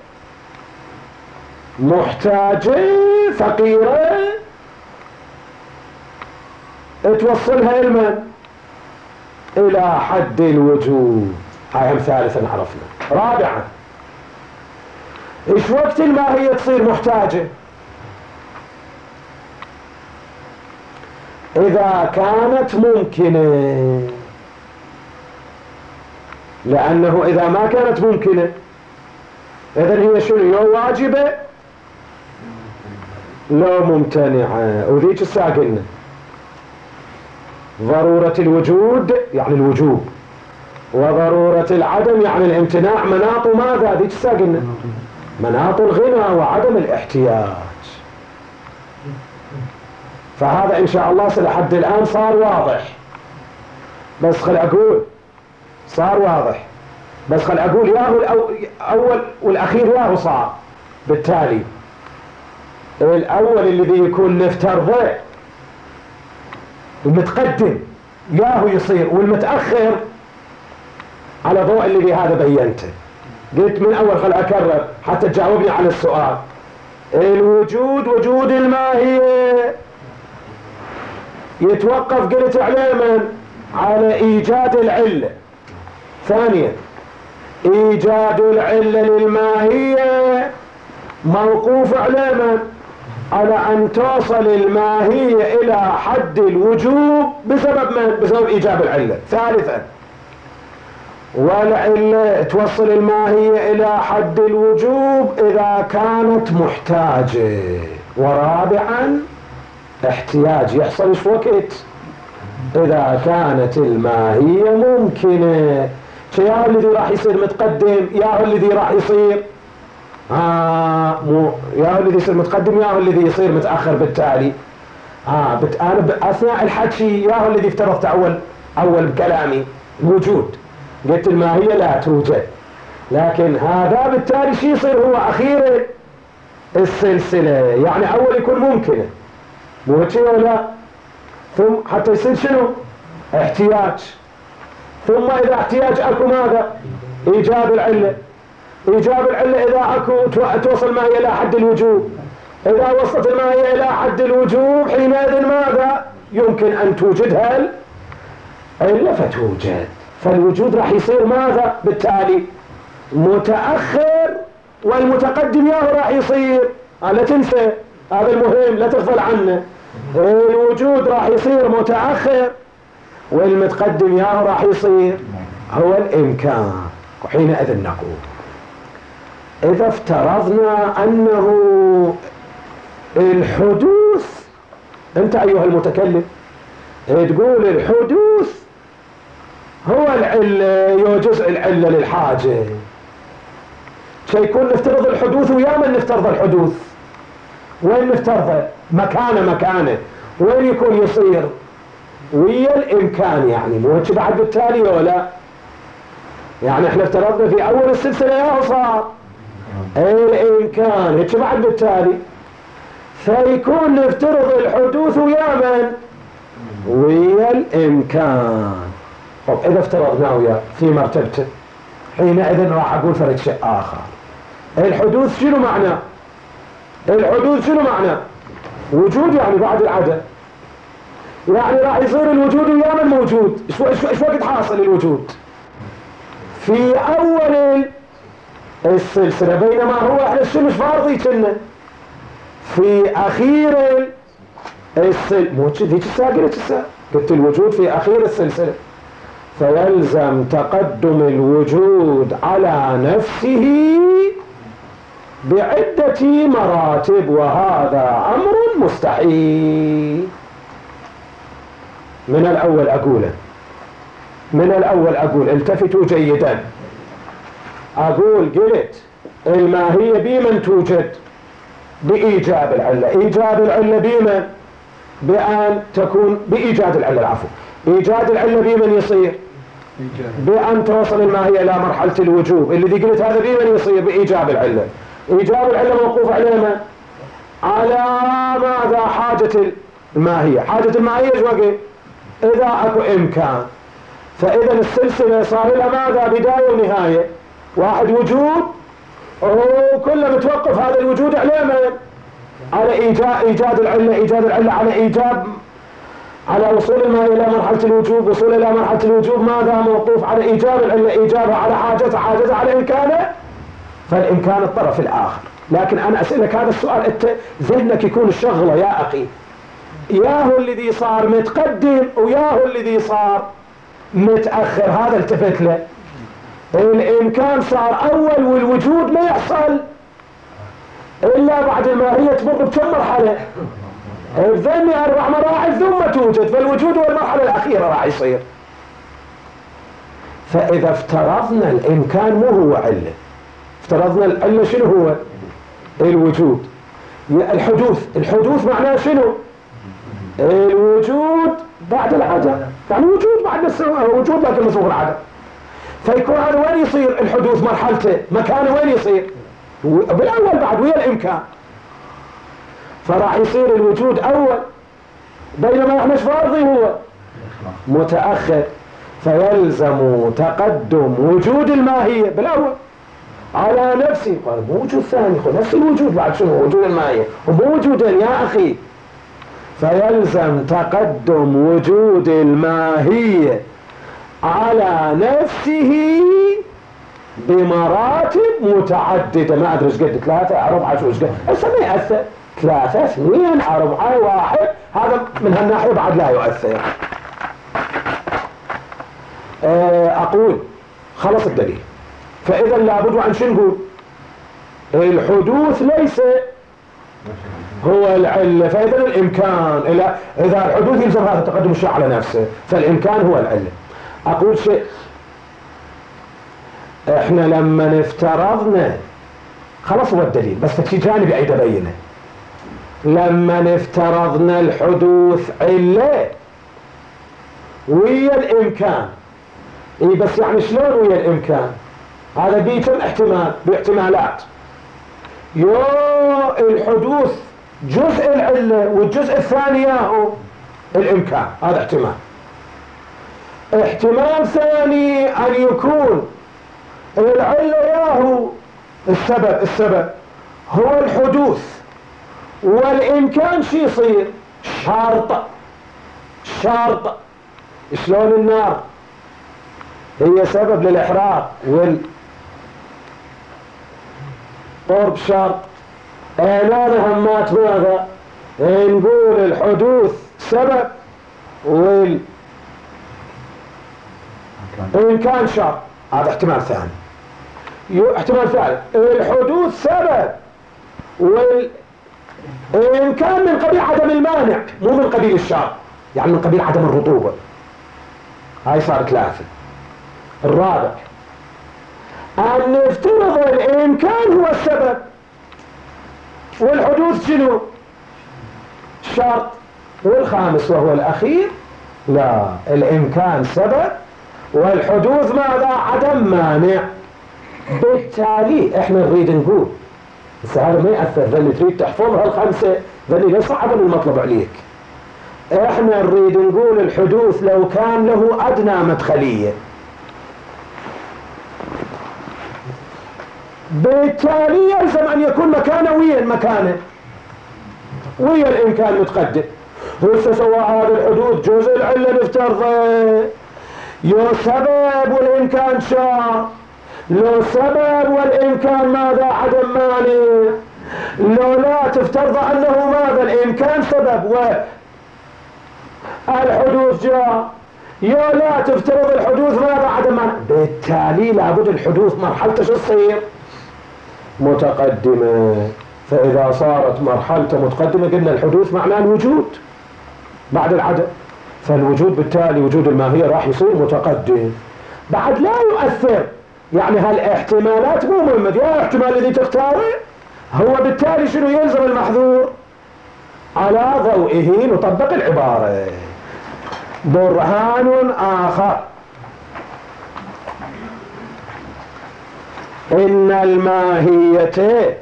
محتاجة فقيرة توصلها إلى إلى حد الوجوب. هاي هم ثالثا عرفنا. رابعا، ايش وقت الماهية تصير محتاجة؟ إذا كانت ممكنة. لأنه إذا ما كانت ممكنة إذن هي شنو؟ يو واجبة لو ممتنعة. وذيك الساعة قلنا ضرورة الوجود يعني الوجوب، وضرورة العدم يعني الامتناع مناط ماذا؟ ذيك قلنا مناط الغنى وعدم الاحتياج. فهذا إن شاء الله لحد الآن صار واضح، بس خل أقول صار واضح، بس خل أقول ياهو الأول والأخير ياهو صار. بالتالي الأول الذي يكون نفترضه المتقدم ياهو يصير، والمتأخر على ضوء اللي هذا بينته. قلت من أول خل أكرر حتى تجاوبني على السؤال. الوجود وجود الماهية يتوقف قلت عليه من؟ على إيجاد العلة. ثانيا إيجاد العلة للماهية موقوف على من؟ على أن توصل الماهية إلى حد الوجوب بسبب من؟ بسبب إيجاب العلة. ثالثا والعلة توصل الماهية إلى حد الوجوب إذا كانت محتاجة. ورابعا احتياج يحصل ايش وقت؟ إذا كانت الماهية ممكنة. يا الذي راح يصير متقدم يا الذي راح يصير يا الذي يصير متقدم يا الذي يصير متأخر. بالتالي أنا أثناء الحكي يا الذي افترضت أول بكلامي الوجود، قلت الماهية لا توجد، لكن هذا بالتالي شي يصير هو أخير السلسلة، يعني أول يكون ممكنة مو هيك ولا؟ ثم حتى يصير شنو؟ احتياج، ثم إذا احتياج أكو ماذا؟ إيجاب العلة. إيجاب العلة إذا أكو توصل الماهية إلى حد الوجوب. إذا وصلت الماهية إلى حد الوجوب حينئذ ماذا؟ يمكن أن توجدها العلة فتوجد. فالوجود راح يصير ماذا؟ بالتالي متأخر، والمتقدم ياهو راح يصير. لا تنسى هذا المهم، لا تغفل عنه. الوجود راح يصير متأخر، والمتقدم ياهو راح يصير هو الإمكان. وحينئذ نقول إذا افترضنا أنه الحدوث، أنت أيها المتكلم تقول الحدوث هو العلة، يوجز العلة للحاجة، سيكون نفترض الحدوث ويا من نفترض الحدوث؟ وين نفترضه؟ مكانه وين يكون يصير؟ ويا الإمكان، يعني مو هيك بعد بالتالي ولا؟ يعني احنا افترضنا في أول السلسلة يا صار الإمكان هيك بعد بالتالي، فيكون نفترض الحدوث ويا من؟ ويا الإمكان. طب إذا افترضناه ويا في مرتبته حينئذ راح أقول فرق شيء آخر. الحدوث شنو معنى؟ الحدوث شنو معنى؟ وجود يعني بعد العدم، يعني راح يصير الوجود ويا من موجود. ايش وقت حاصل الوجود؟ في أول السلسلة، بينما هو احنا الشمس فارضي كنا في أخير السلسلة. مو ذيك الساعة قلت الوجود في أخير السلسلة، فيلزم تقدم الوجود على نفسه بعدة مراتب، وهذا أمر مستحيل. من الأول أقول التفتوا جيدا. قلت الماهية بمن توجد؟ بإيجاب العلة. إيجاب العلة بمن؟ بأن تكون بإيجاد العلة، العفو. إيجاد العلة بمن يصير؟ بأن توصل الماهية إلى مرحلة الوجوب. الذي قلت هذا بمن يصير؟ بإيجاب العلة. إيجاب العلة موقوف على من؟ على ماذا؟ حاجة الماهية. حاجة الماهية ايش وقت؟ إذا أكو إمكان. فإذا السلسلة صار لها ماذا؟ بداية ونهاية. واحد وجود وكله متوقف هذا الوجود على من؟ على إيجاد العلة. إيجاد العلة على وصول الماهية إلى مرحلة الوجوب. وصول إلى مرحلة الوجوب ماذا؟ موقوف على إيجاب العلة. إيجابها على حاجتها على إمكانه، فالإمكان الطرف الآخر. لكن أنا أسألك هذا السؤال، أنت ذهنك يكون الشغلة يا أخي، ياهو الذي صار متقدم وياهو الذي صار متأخر، هذا التفت له. الإمكان صار أول والوجود ما يحصل إلا بعد الماهية تمر بكم مرحلة؟ الذني 4 مراحل ثم توجد، فالوجود هو المرحلة الأخيرة راح يصير. فإذا افترضنا الإمكان مو هو علة، افترضنا العلة شنو هو؟ الوجود. الحدوث معناه شنو؟ الوجود بعد العدم، يعني وجود بعد وجود لكن مسبوق العدم. فيكون هذا وين يصير الحدوث مرحلته؟ مكانه وين يصير؟ بالأول بعد ويا الإمكان، فراح يصير الوجود أول، بينما احنا ايش فارضي هو؟ متأخر. فيلزم تقدم وجود الماهية بالأول على نفسه. قال مو وجود ثاني، نفس الوجود بعد شنو؟ وجود الماهية، ومو وجودين يا أخي. فيلزم تقدم وجود الماهية على نفسه بمراتب متعددة. ما أدري ايش قد 3 4 شو ايش قد، هسه ما يأثر 3 2 4 1، هذا من هالناحية بعد لا يؤثر. أقول خلص الدليل. فإذا لابد عن شو نقول؟ الحدوث ليس هو العلة، فإذا الإمكان إذا الحدوث يلزم هذا تقدم الشيء على نفسه، فالإمكان هو العلة. أقول شيء، إحنا لما افترضنا خلاص هو الدليل، بس في جانب أيضا بينه. لما افترضنا الحدوث علة ويا الإمكان، إيه بس يعني شلون ويا الإمكان؟ هذا بيكون احتمال باحتمالات. الحدوث جزء العلة والجزء الثاني هو الإمكان، هذا احتمال. احتمال ثاني أن يكون العلة ياهو السبب هو الحدوث، والإمكان شي يصير شرط. شلون النار هي سبب للإحراق والقرب شرط، هذا همات ماذا؟ نقول الحدوث سبب والإمكان شرط. هذا احتمال ثاني. احتمال ثالث، الحدوث سبب والإمكان من قبيل عدم المانع، مو من قبيل الشرط، يعني من قبيل عدم الرطوبة. هاي صار 3. الرابع أن نفترض الإمكان هو السبب والحدوث شنو؟ شرط. والخامس وهو الأخير، لا، الإمكان سبب والحدوث ماذا؟ عدم مانع. بالتالي احنا نريد نقول، بس هذا ما يأثر، ذلك تريد تحفظها ال5 ذلك ليس عدم المطلب عليك. احنا نريد نقول الحدوث لو كان له أدنى مدخلية، بالتالي يلزم أن يكون مكانه ويا الإمكان متقدم. هسه سواء هذا الحدوث جزء العلة نفترضه، لو سبب والإمكان شرط، لو سبب والإمكان ماذا؟ عدم مانع، لو لا تفترض أنه ماذا؟ الإمكان سبب والحدوث جاء، يا لا تفترض الحدوث ماذا؟ عدم مانع. بالتالي لابد الحدوث مرحلته شو تصير؟ متقدمة. فإذا صارت مرحلته متقدمة قلنا الحدوث معناه الوجود بعد العدم، فالوجود بالتالي وجود الماهية راح يصير متقدم. بعد لا يؤثر، يعني هالاحتمالات مو مهمة، يا احتمال الذي تختاره هو بالتالي شنو يلزم المحذور على ضوئه نطبق العبارة. برهان آخر، إن الماهية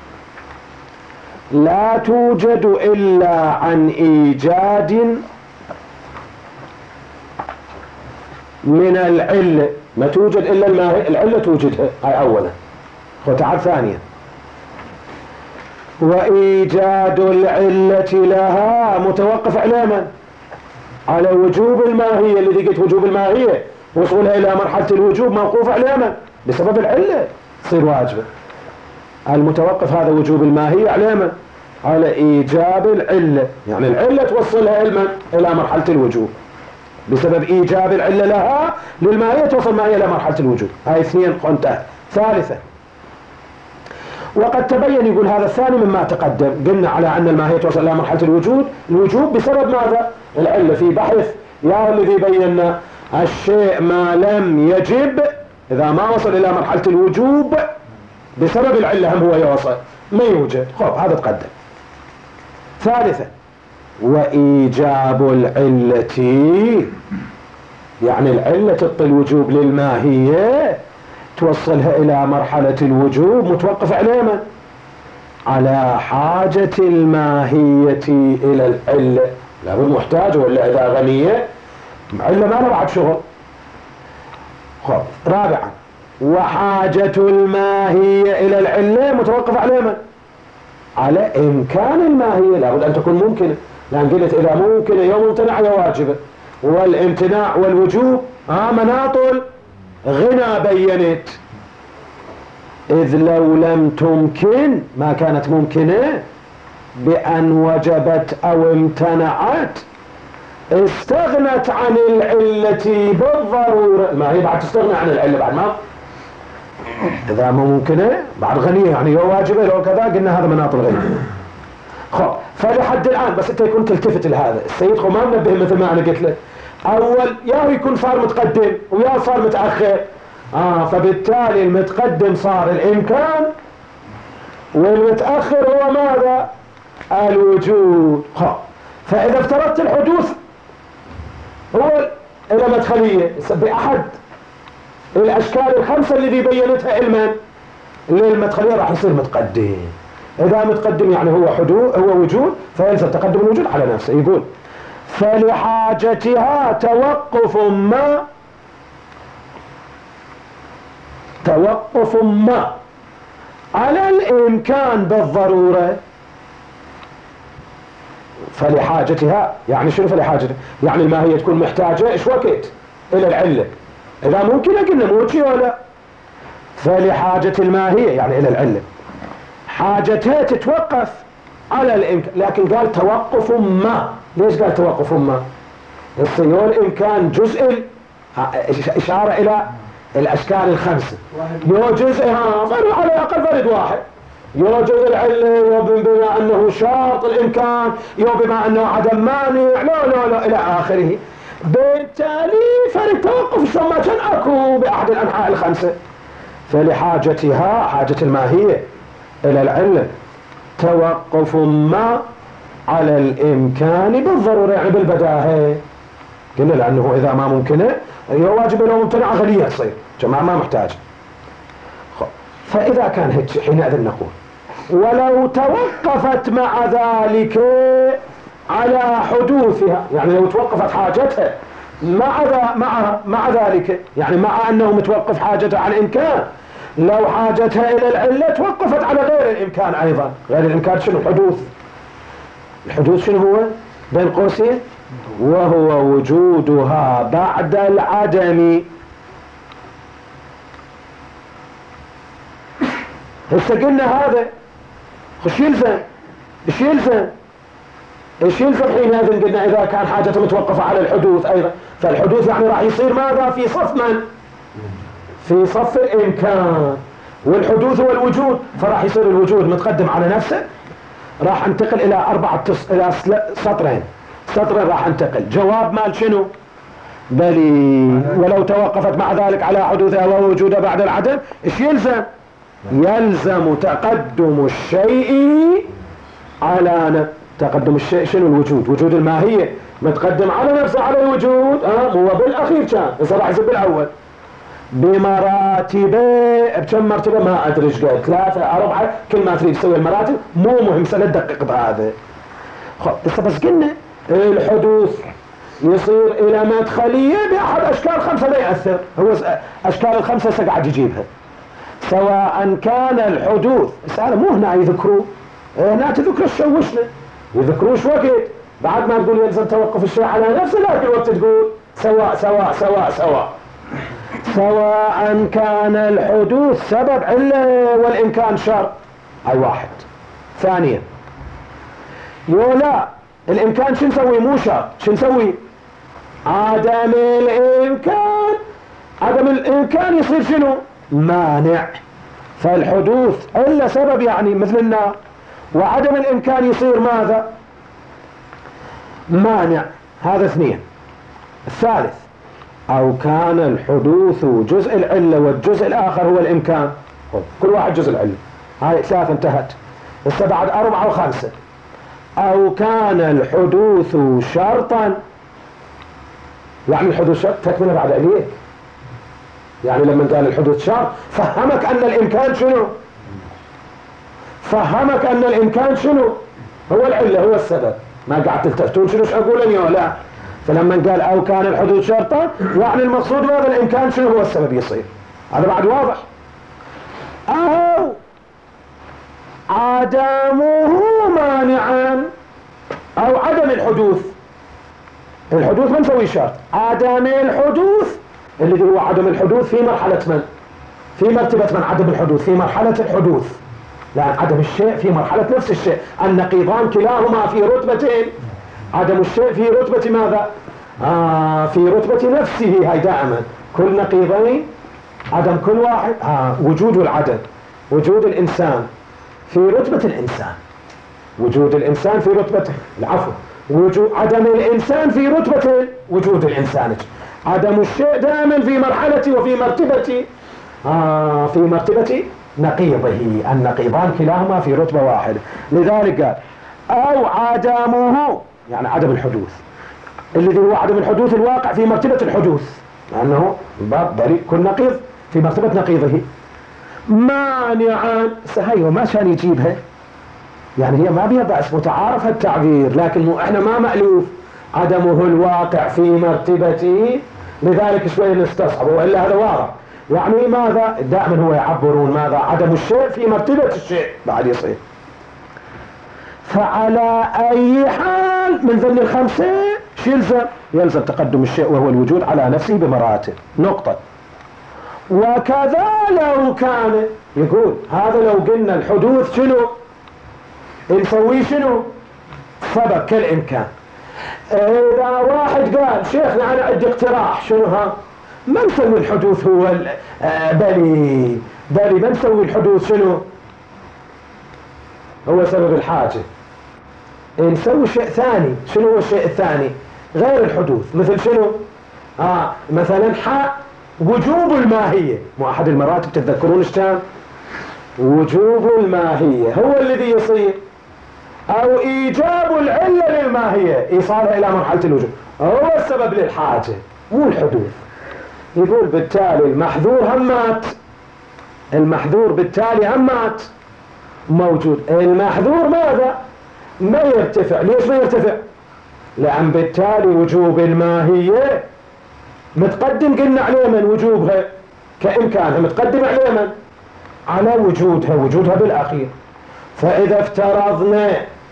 لا توجد إلا عن إيجاد من العلة، ما توجد إلا الماهية، العلة توجدها، هاي أولا. وتعال ثانيا، وإيجاد العلة لها متوقف على من؟ على وجوب الماهية. الذي قلت وجوب الماهية وصولها إلى مرحلة الوجوب موقوف على من؟ بسبب العلة تصير واجبة. المتوقف هذا وجوب الماهية على من؟ على إيجاب العلة، يعني العلة توصلها إلى مرحلة الوجوب بسبب إيجاب العلة لها للماهية، توصل الماهية إلى مرحلة الوجوب. هاي 2 انتهى. ثالثا، وقد تبين، يقول هذا الثاني مما تقدم، قلنا على أن الماهية توصل إلى مرحلة الوجوب بسبب ماذا؟ العلة. في بحث يا الذي بينا الشيء ما لم يجب إذا ما وصل إلى مرحلة الوجوب بسبب العلة هم هو يوصل ما يوجد. خب هذا تقدم. ثالثا وإيجاب العلة، يعني العلة تعطي الوجوب للماهية توصلها إلى مرحلة الوجوب متوقف على من؟ على حاجة الماهية إلى العلة. لابد محتاج ولا إذا غنية علة ما له بعد شغل. خب رابعا وحاجة الماهية إلى العلة متوقف على من؟ على إمكان الماهية، لابد أن تكون ممكنة، لأن قلت إذا ممكنة يا ممتنع يا واجبة، والامتناع والوجوب مناط الغنى بينت. إذ لو لم تمكن ما كانت ممكنة بأن وجبت أو امتنعت استغنت عن العلة بالضرورة. ما هي بعد تستغنى عن العلة بعد ما إذا ما ممكنة بعد غنية، يعني لو واجبة لو كذا قلنا هذا مناط الغنى. خب فلحد الآن بس أنت يكون تلتفت لهذا السيد خو ما منبه مثل ما أنا قلت لك أول يا يكون صار متقدم ويا صار متأخر. فبالتالي المتقدم صار الإمكان والمتأخر هو ماذا؟ الوجود. فإذا افترضت الحدوث هو إلى مدخلية بأحد الأشكال الخمسة الذي بينتها علما للمدخلية راح يصير متقدم. إذا متقدم يعني هو حدوث هو وجود فيلزم تقدم الوجود على نفسه. يقول فلحاجتها توقف ما على الإمكان بالضرورة. فلحاجتها يعني شنو فلحاجتها؟ يعني الماهية تكون محتاجة إيش وقت إلى العلة. إذا ممكن قلنا موجي ولا. فلحاجة الماهية يعني إلى العلة حاجتها تتوقف على الإمكان، لكن قال توقف ما. ليش قال توقف ما؟ يصير الإمكان جزء إشارة إلى الأشكال الخمسة. يو جزء على الأقل فرد واحد، يو جزء العلة، يو بما أنه شرط الإمكان، يو بما أنه عدم مانع، لا إلى آخره. بالتالي فرد توقف شو ما كان أكو بأحد الأنحاء الخمسة. فلحاجتها حاجة الماهية إلى العلة توقف ما على الإمكان بالضرورة يعني بالبداهة. قلنا لأنه إذا ما ممكنه هي واجب لو ممتنع غنية تصير جماعة ما محتاج. فإذا كان هيك حينئذ نقول ولو توقفت مع ذلك على حدوثها، يعني لو توقفت حاجتها مع ذلك يعني مع أنه متوقف حاجتها على الإمكان، لو حاجتها إلى العلة توقفت على غير الإمكان أيضا. غير الإمكان شنو؟ الحدوث شنو هو بين قوسين؟ وهو وجودها بعد العدم. هسه قلنا هذا ايش يلزم حينئذ؟ قلنا إذا كان حاجته متوقفة على الحدوث أيضا، فالحدوث يعني راح يصير ماذا؟ في صف من؟ في صف الإمكان. والحدوث هو الوجود، فراح يصير الوجود متقدم على نفسه. راح انتقل إلى إلى سطرين راح انتقل. جواب مال شنو؟ بلي ولو توقفت مع ذلك على حدوثها ووجودها بعد العدم ايش يلزم؟ يلزم تقدم الشيء على تقدم الشيء شنو؟ الوجود. وجود الماهية متقدم على نفسه على الوجود. هو بالأخير كان إذا راح يصير بالأول بمراتب. بكم مرتبة ما أدري ايش قال، 3 4 كل ما تريد تسوي المراتب مو مهم سنة تدقق بهذا. بس قلنا الحدوث يصير إلى مدخلية بأحد أشكال 5 لا يأثر. هو أشكال ال5 سقعد يجيبها سواء كان الحدوث سأله مو هنا يذكروا، هنا تذكر تشوشنا يذكروش وقت بعد ما تقول يلزم توقف الشيء على نفسه، لكن وقت تقول سواء كان الحدوث سبب علة والإمكان شرط. هاي واحد. ثانيا لا الإمكان شو نسوي؟ مو شرط. شو نسوي؟ عدم الإمكان يصير شنو؟ مانع. فالحدوث علة سبب يعني مثل النار، وعدم الإمكان يصير ماذا؟ مانع. هذا 2. الثالث أو كان الحدوث جزء العلة والجزء الآخر هو الإمكان. كل واحد جزء العلة، هاي 3 انتهت. هسه بعد 4 و5. أو كان الحدوث شرطا، يعني الحدوث شرط تكمله بعد عليك. يعني لما قال الحدوث شرط فهمك أن الإمكان شنو؟ فهمك أن الإمكان شنو؟ هو العلة، هو السبب. ما قاعد تلتفتون شنو أقول أنا لا. فلما قال أو كان الحدوث شرطا يعني المقصود هذا الإمكان شنو هو السبب يصير. هذا بعد واضح. أو عدمه مانعا، أو عدم الحدوث. الحدوث ما نسوي شرط، عدم الحدوث اللي هو عدم الحدوث في مرحلة من؟ في مرتبة من عدم الحدوث؟ في مرحلة الحدوث. لأن عدم الشيء في مرحلة نفس الشيء، النقيضان كلاهما في رتبتين. عدم الشيء في رتبة ماذا؟ في رتبة نفسه. هاي دائما كل نقيضين عدم كل واحد. وجود العدم، وجود الإنسان في رتبة الإنسان، وجود الإنسان في رتبة العفو، وجود عدم الإنسان في رتبة وجود الإنسان. عدم الشيء دائما في مرحلة وفي مرتبة في مرتبة نقيضه. النقيضان كلاهما في رتبة واحدة. لذلك قال أو عدمه، يعني عدم الحدوث الذي هو عدم الحدوث الواقع في مرتبة الحدوث، لأنه الباب بريء كل نقيض في مرتبة نقيضه. مانعا، هي ما كان يجيبها، يعني هي ما بها بأس، متعارف هالتعبير، لكن احنا ما مألوف عدمه الواقع في مرتبته، لذلك شوي نستصعب، وإلا هذا واضح. يعني ماذا؟ دائما هو يعبرون ماذا؟ عدم الشيء في مرتبة الشيء بعد يصير. فعلى أي حال من ضمن ال5 شو يلزم؟ يلزم تقدم الشيء وهو الوجود على نفسه بمراتب. نقطة. وكذا لو كان، يقول هذا لو قلنا الحدوث شنو؟ نسويه شنو؟ سبب كالإمكان. إذا واحد قال شيخنا أنا عندي اقتراح، شنو ها؟ ما نسوي الحدوث هو بلي ما نسوي الحدوث شنو؟ هو سبب الحاجة. نسوي شيء ثاني. شنو هو الشيء الثاني؟ غير الحدوث. مثل شنو؟ مثلا وجوب الماهية، مو أحد المراتب تتذكرون ايش كان؟ وجوب الماهية هو الذي يصير، أو إيجاب العلة للماهية إيصالها إلى مرحلة الوجوب، هو السبب للحاجة مو الحدوث. يقول بالتالي المحذور همات، المحذور بالتالي همات موجود. المحذور ماذا؟ ما يرتفع. ليش ما يرتفع؟ لأن بالتالي وجوب الماهية متقدم قلنا عليه من وجوبها كإمكانها، متقدم عليه من؟ على وجودها بالأخير. فإذا افترضنا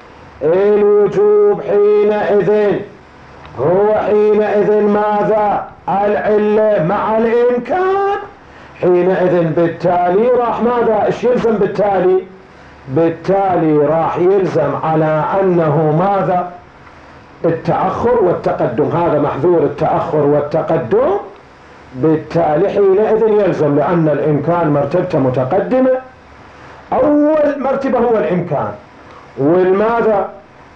الوجوب حينئذ هو حينئذ ماذا؟ العلة مع الإمكان. حينئذ بالتالي راح ماذا؟ ايش يلزم بالتالي؟ بالتالي راح يلزم على أنه ماذا؟ التأخر والتقدم. هذا محذور التأخر والتقدم. بالتالي حينئذ يلزم، لأن الإمكان مرتبته متقدمة، أول مرتبة هو الإمكان، والماذا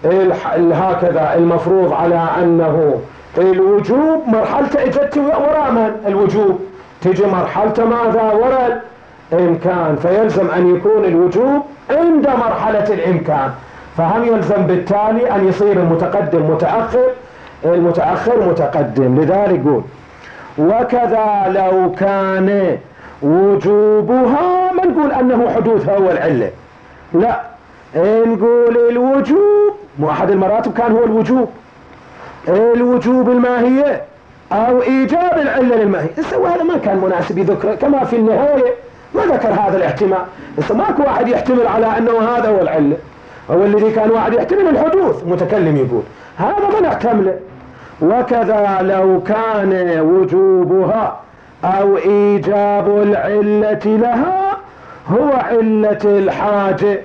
هكذا المفروض على أنه الوجوب مرحلته اجت وراء من؟ الوجوب تجي مرحلته ماذا؟ وراء الإمكان، فيلزم أن يكون الوجوب عند مرحلة الإمكان. فهم يلزم بالتالي أن يصير المتقدم متأخر، المتأخر متقدم. لذلك يقول وكذا لو كان وجوبها، ما نقول أنه حدوثها هو العلة، لا، نقول الوجوب، مو أحد المراتب كان هو الوجوب، الوجوب الماهية أو إيجاب العلة للماهية. هذا ما كان مناسب يذكره، كما في النهاية ما ذكر هذا الاحتمال. ماكو واحد يحتمل على أنه هذا هو العلة، هو الذي كان واحد يحتمل الحدوث، متكلم يقول هذا ما نحتمله. وكذا لو كان وجوبها أو إيجاب العلة لها هو علة الحاجة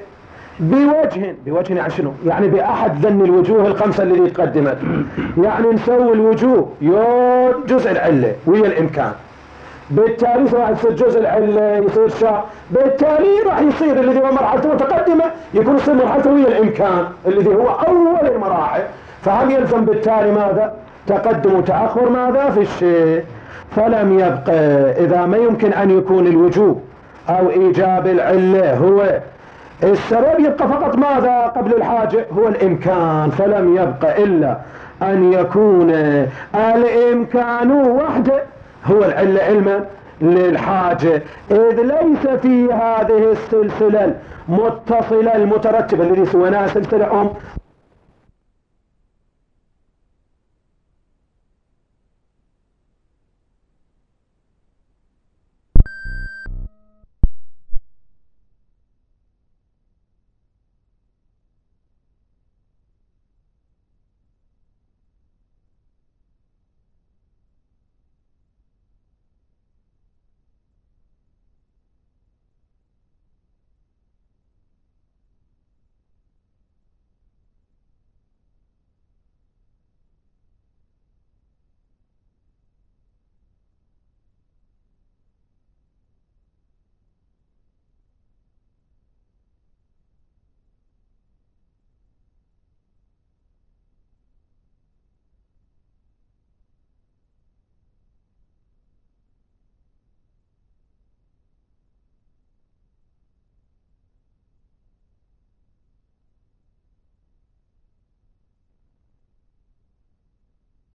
بوجه يعني شنو؟ يعني بأحد ذن الوجوه ال5 الذي تقدمت. يعني نسوي الوجوه جزء العلة وهي الإمكان، بالتالي راح يصير جزء العلة يصير شاء، بالتالي راح يصير الذي هو مرحلته متقدمة يكون يصير مرحلته وهي الإمكان الذي هو أول المراحل. فهم يلزم بالتالي ماذا؟ تقدم وتأخر ماذا في الشيء، فلم يبق. إذا ما يمكن أن يكون الوجوب أو إيجاب العلة هو السبب، يبقى فقط ماذا قبل الحاجة هو الإمكان، فلم يبق إلا أن يكون الإمكان وحده هو العلة علما للحاجة، إذ ليس في هذه السلسلة المتصلة المترتبة الذي سويناها سلسلة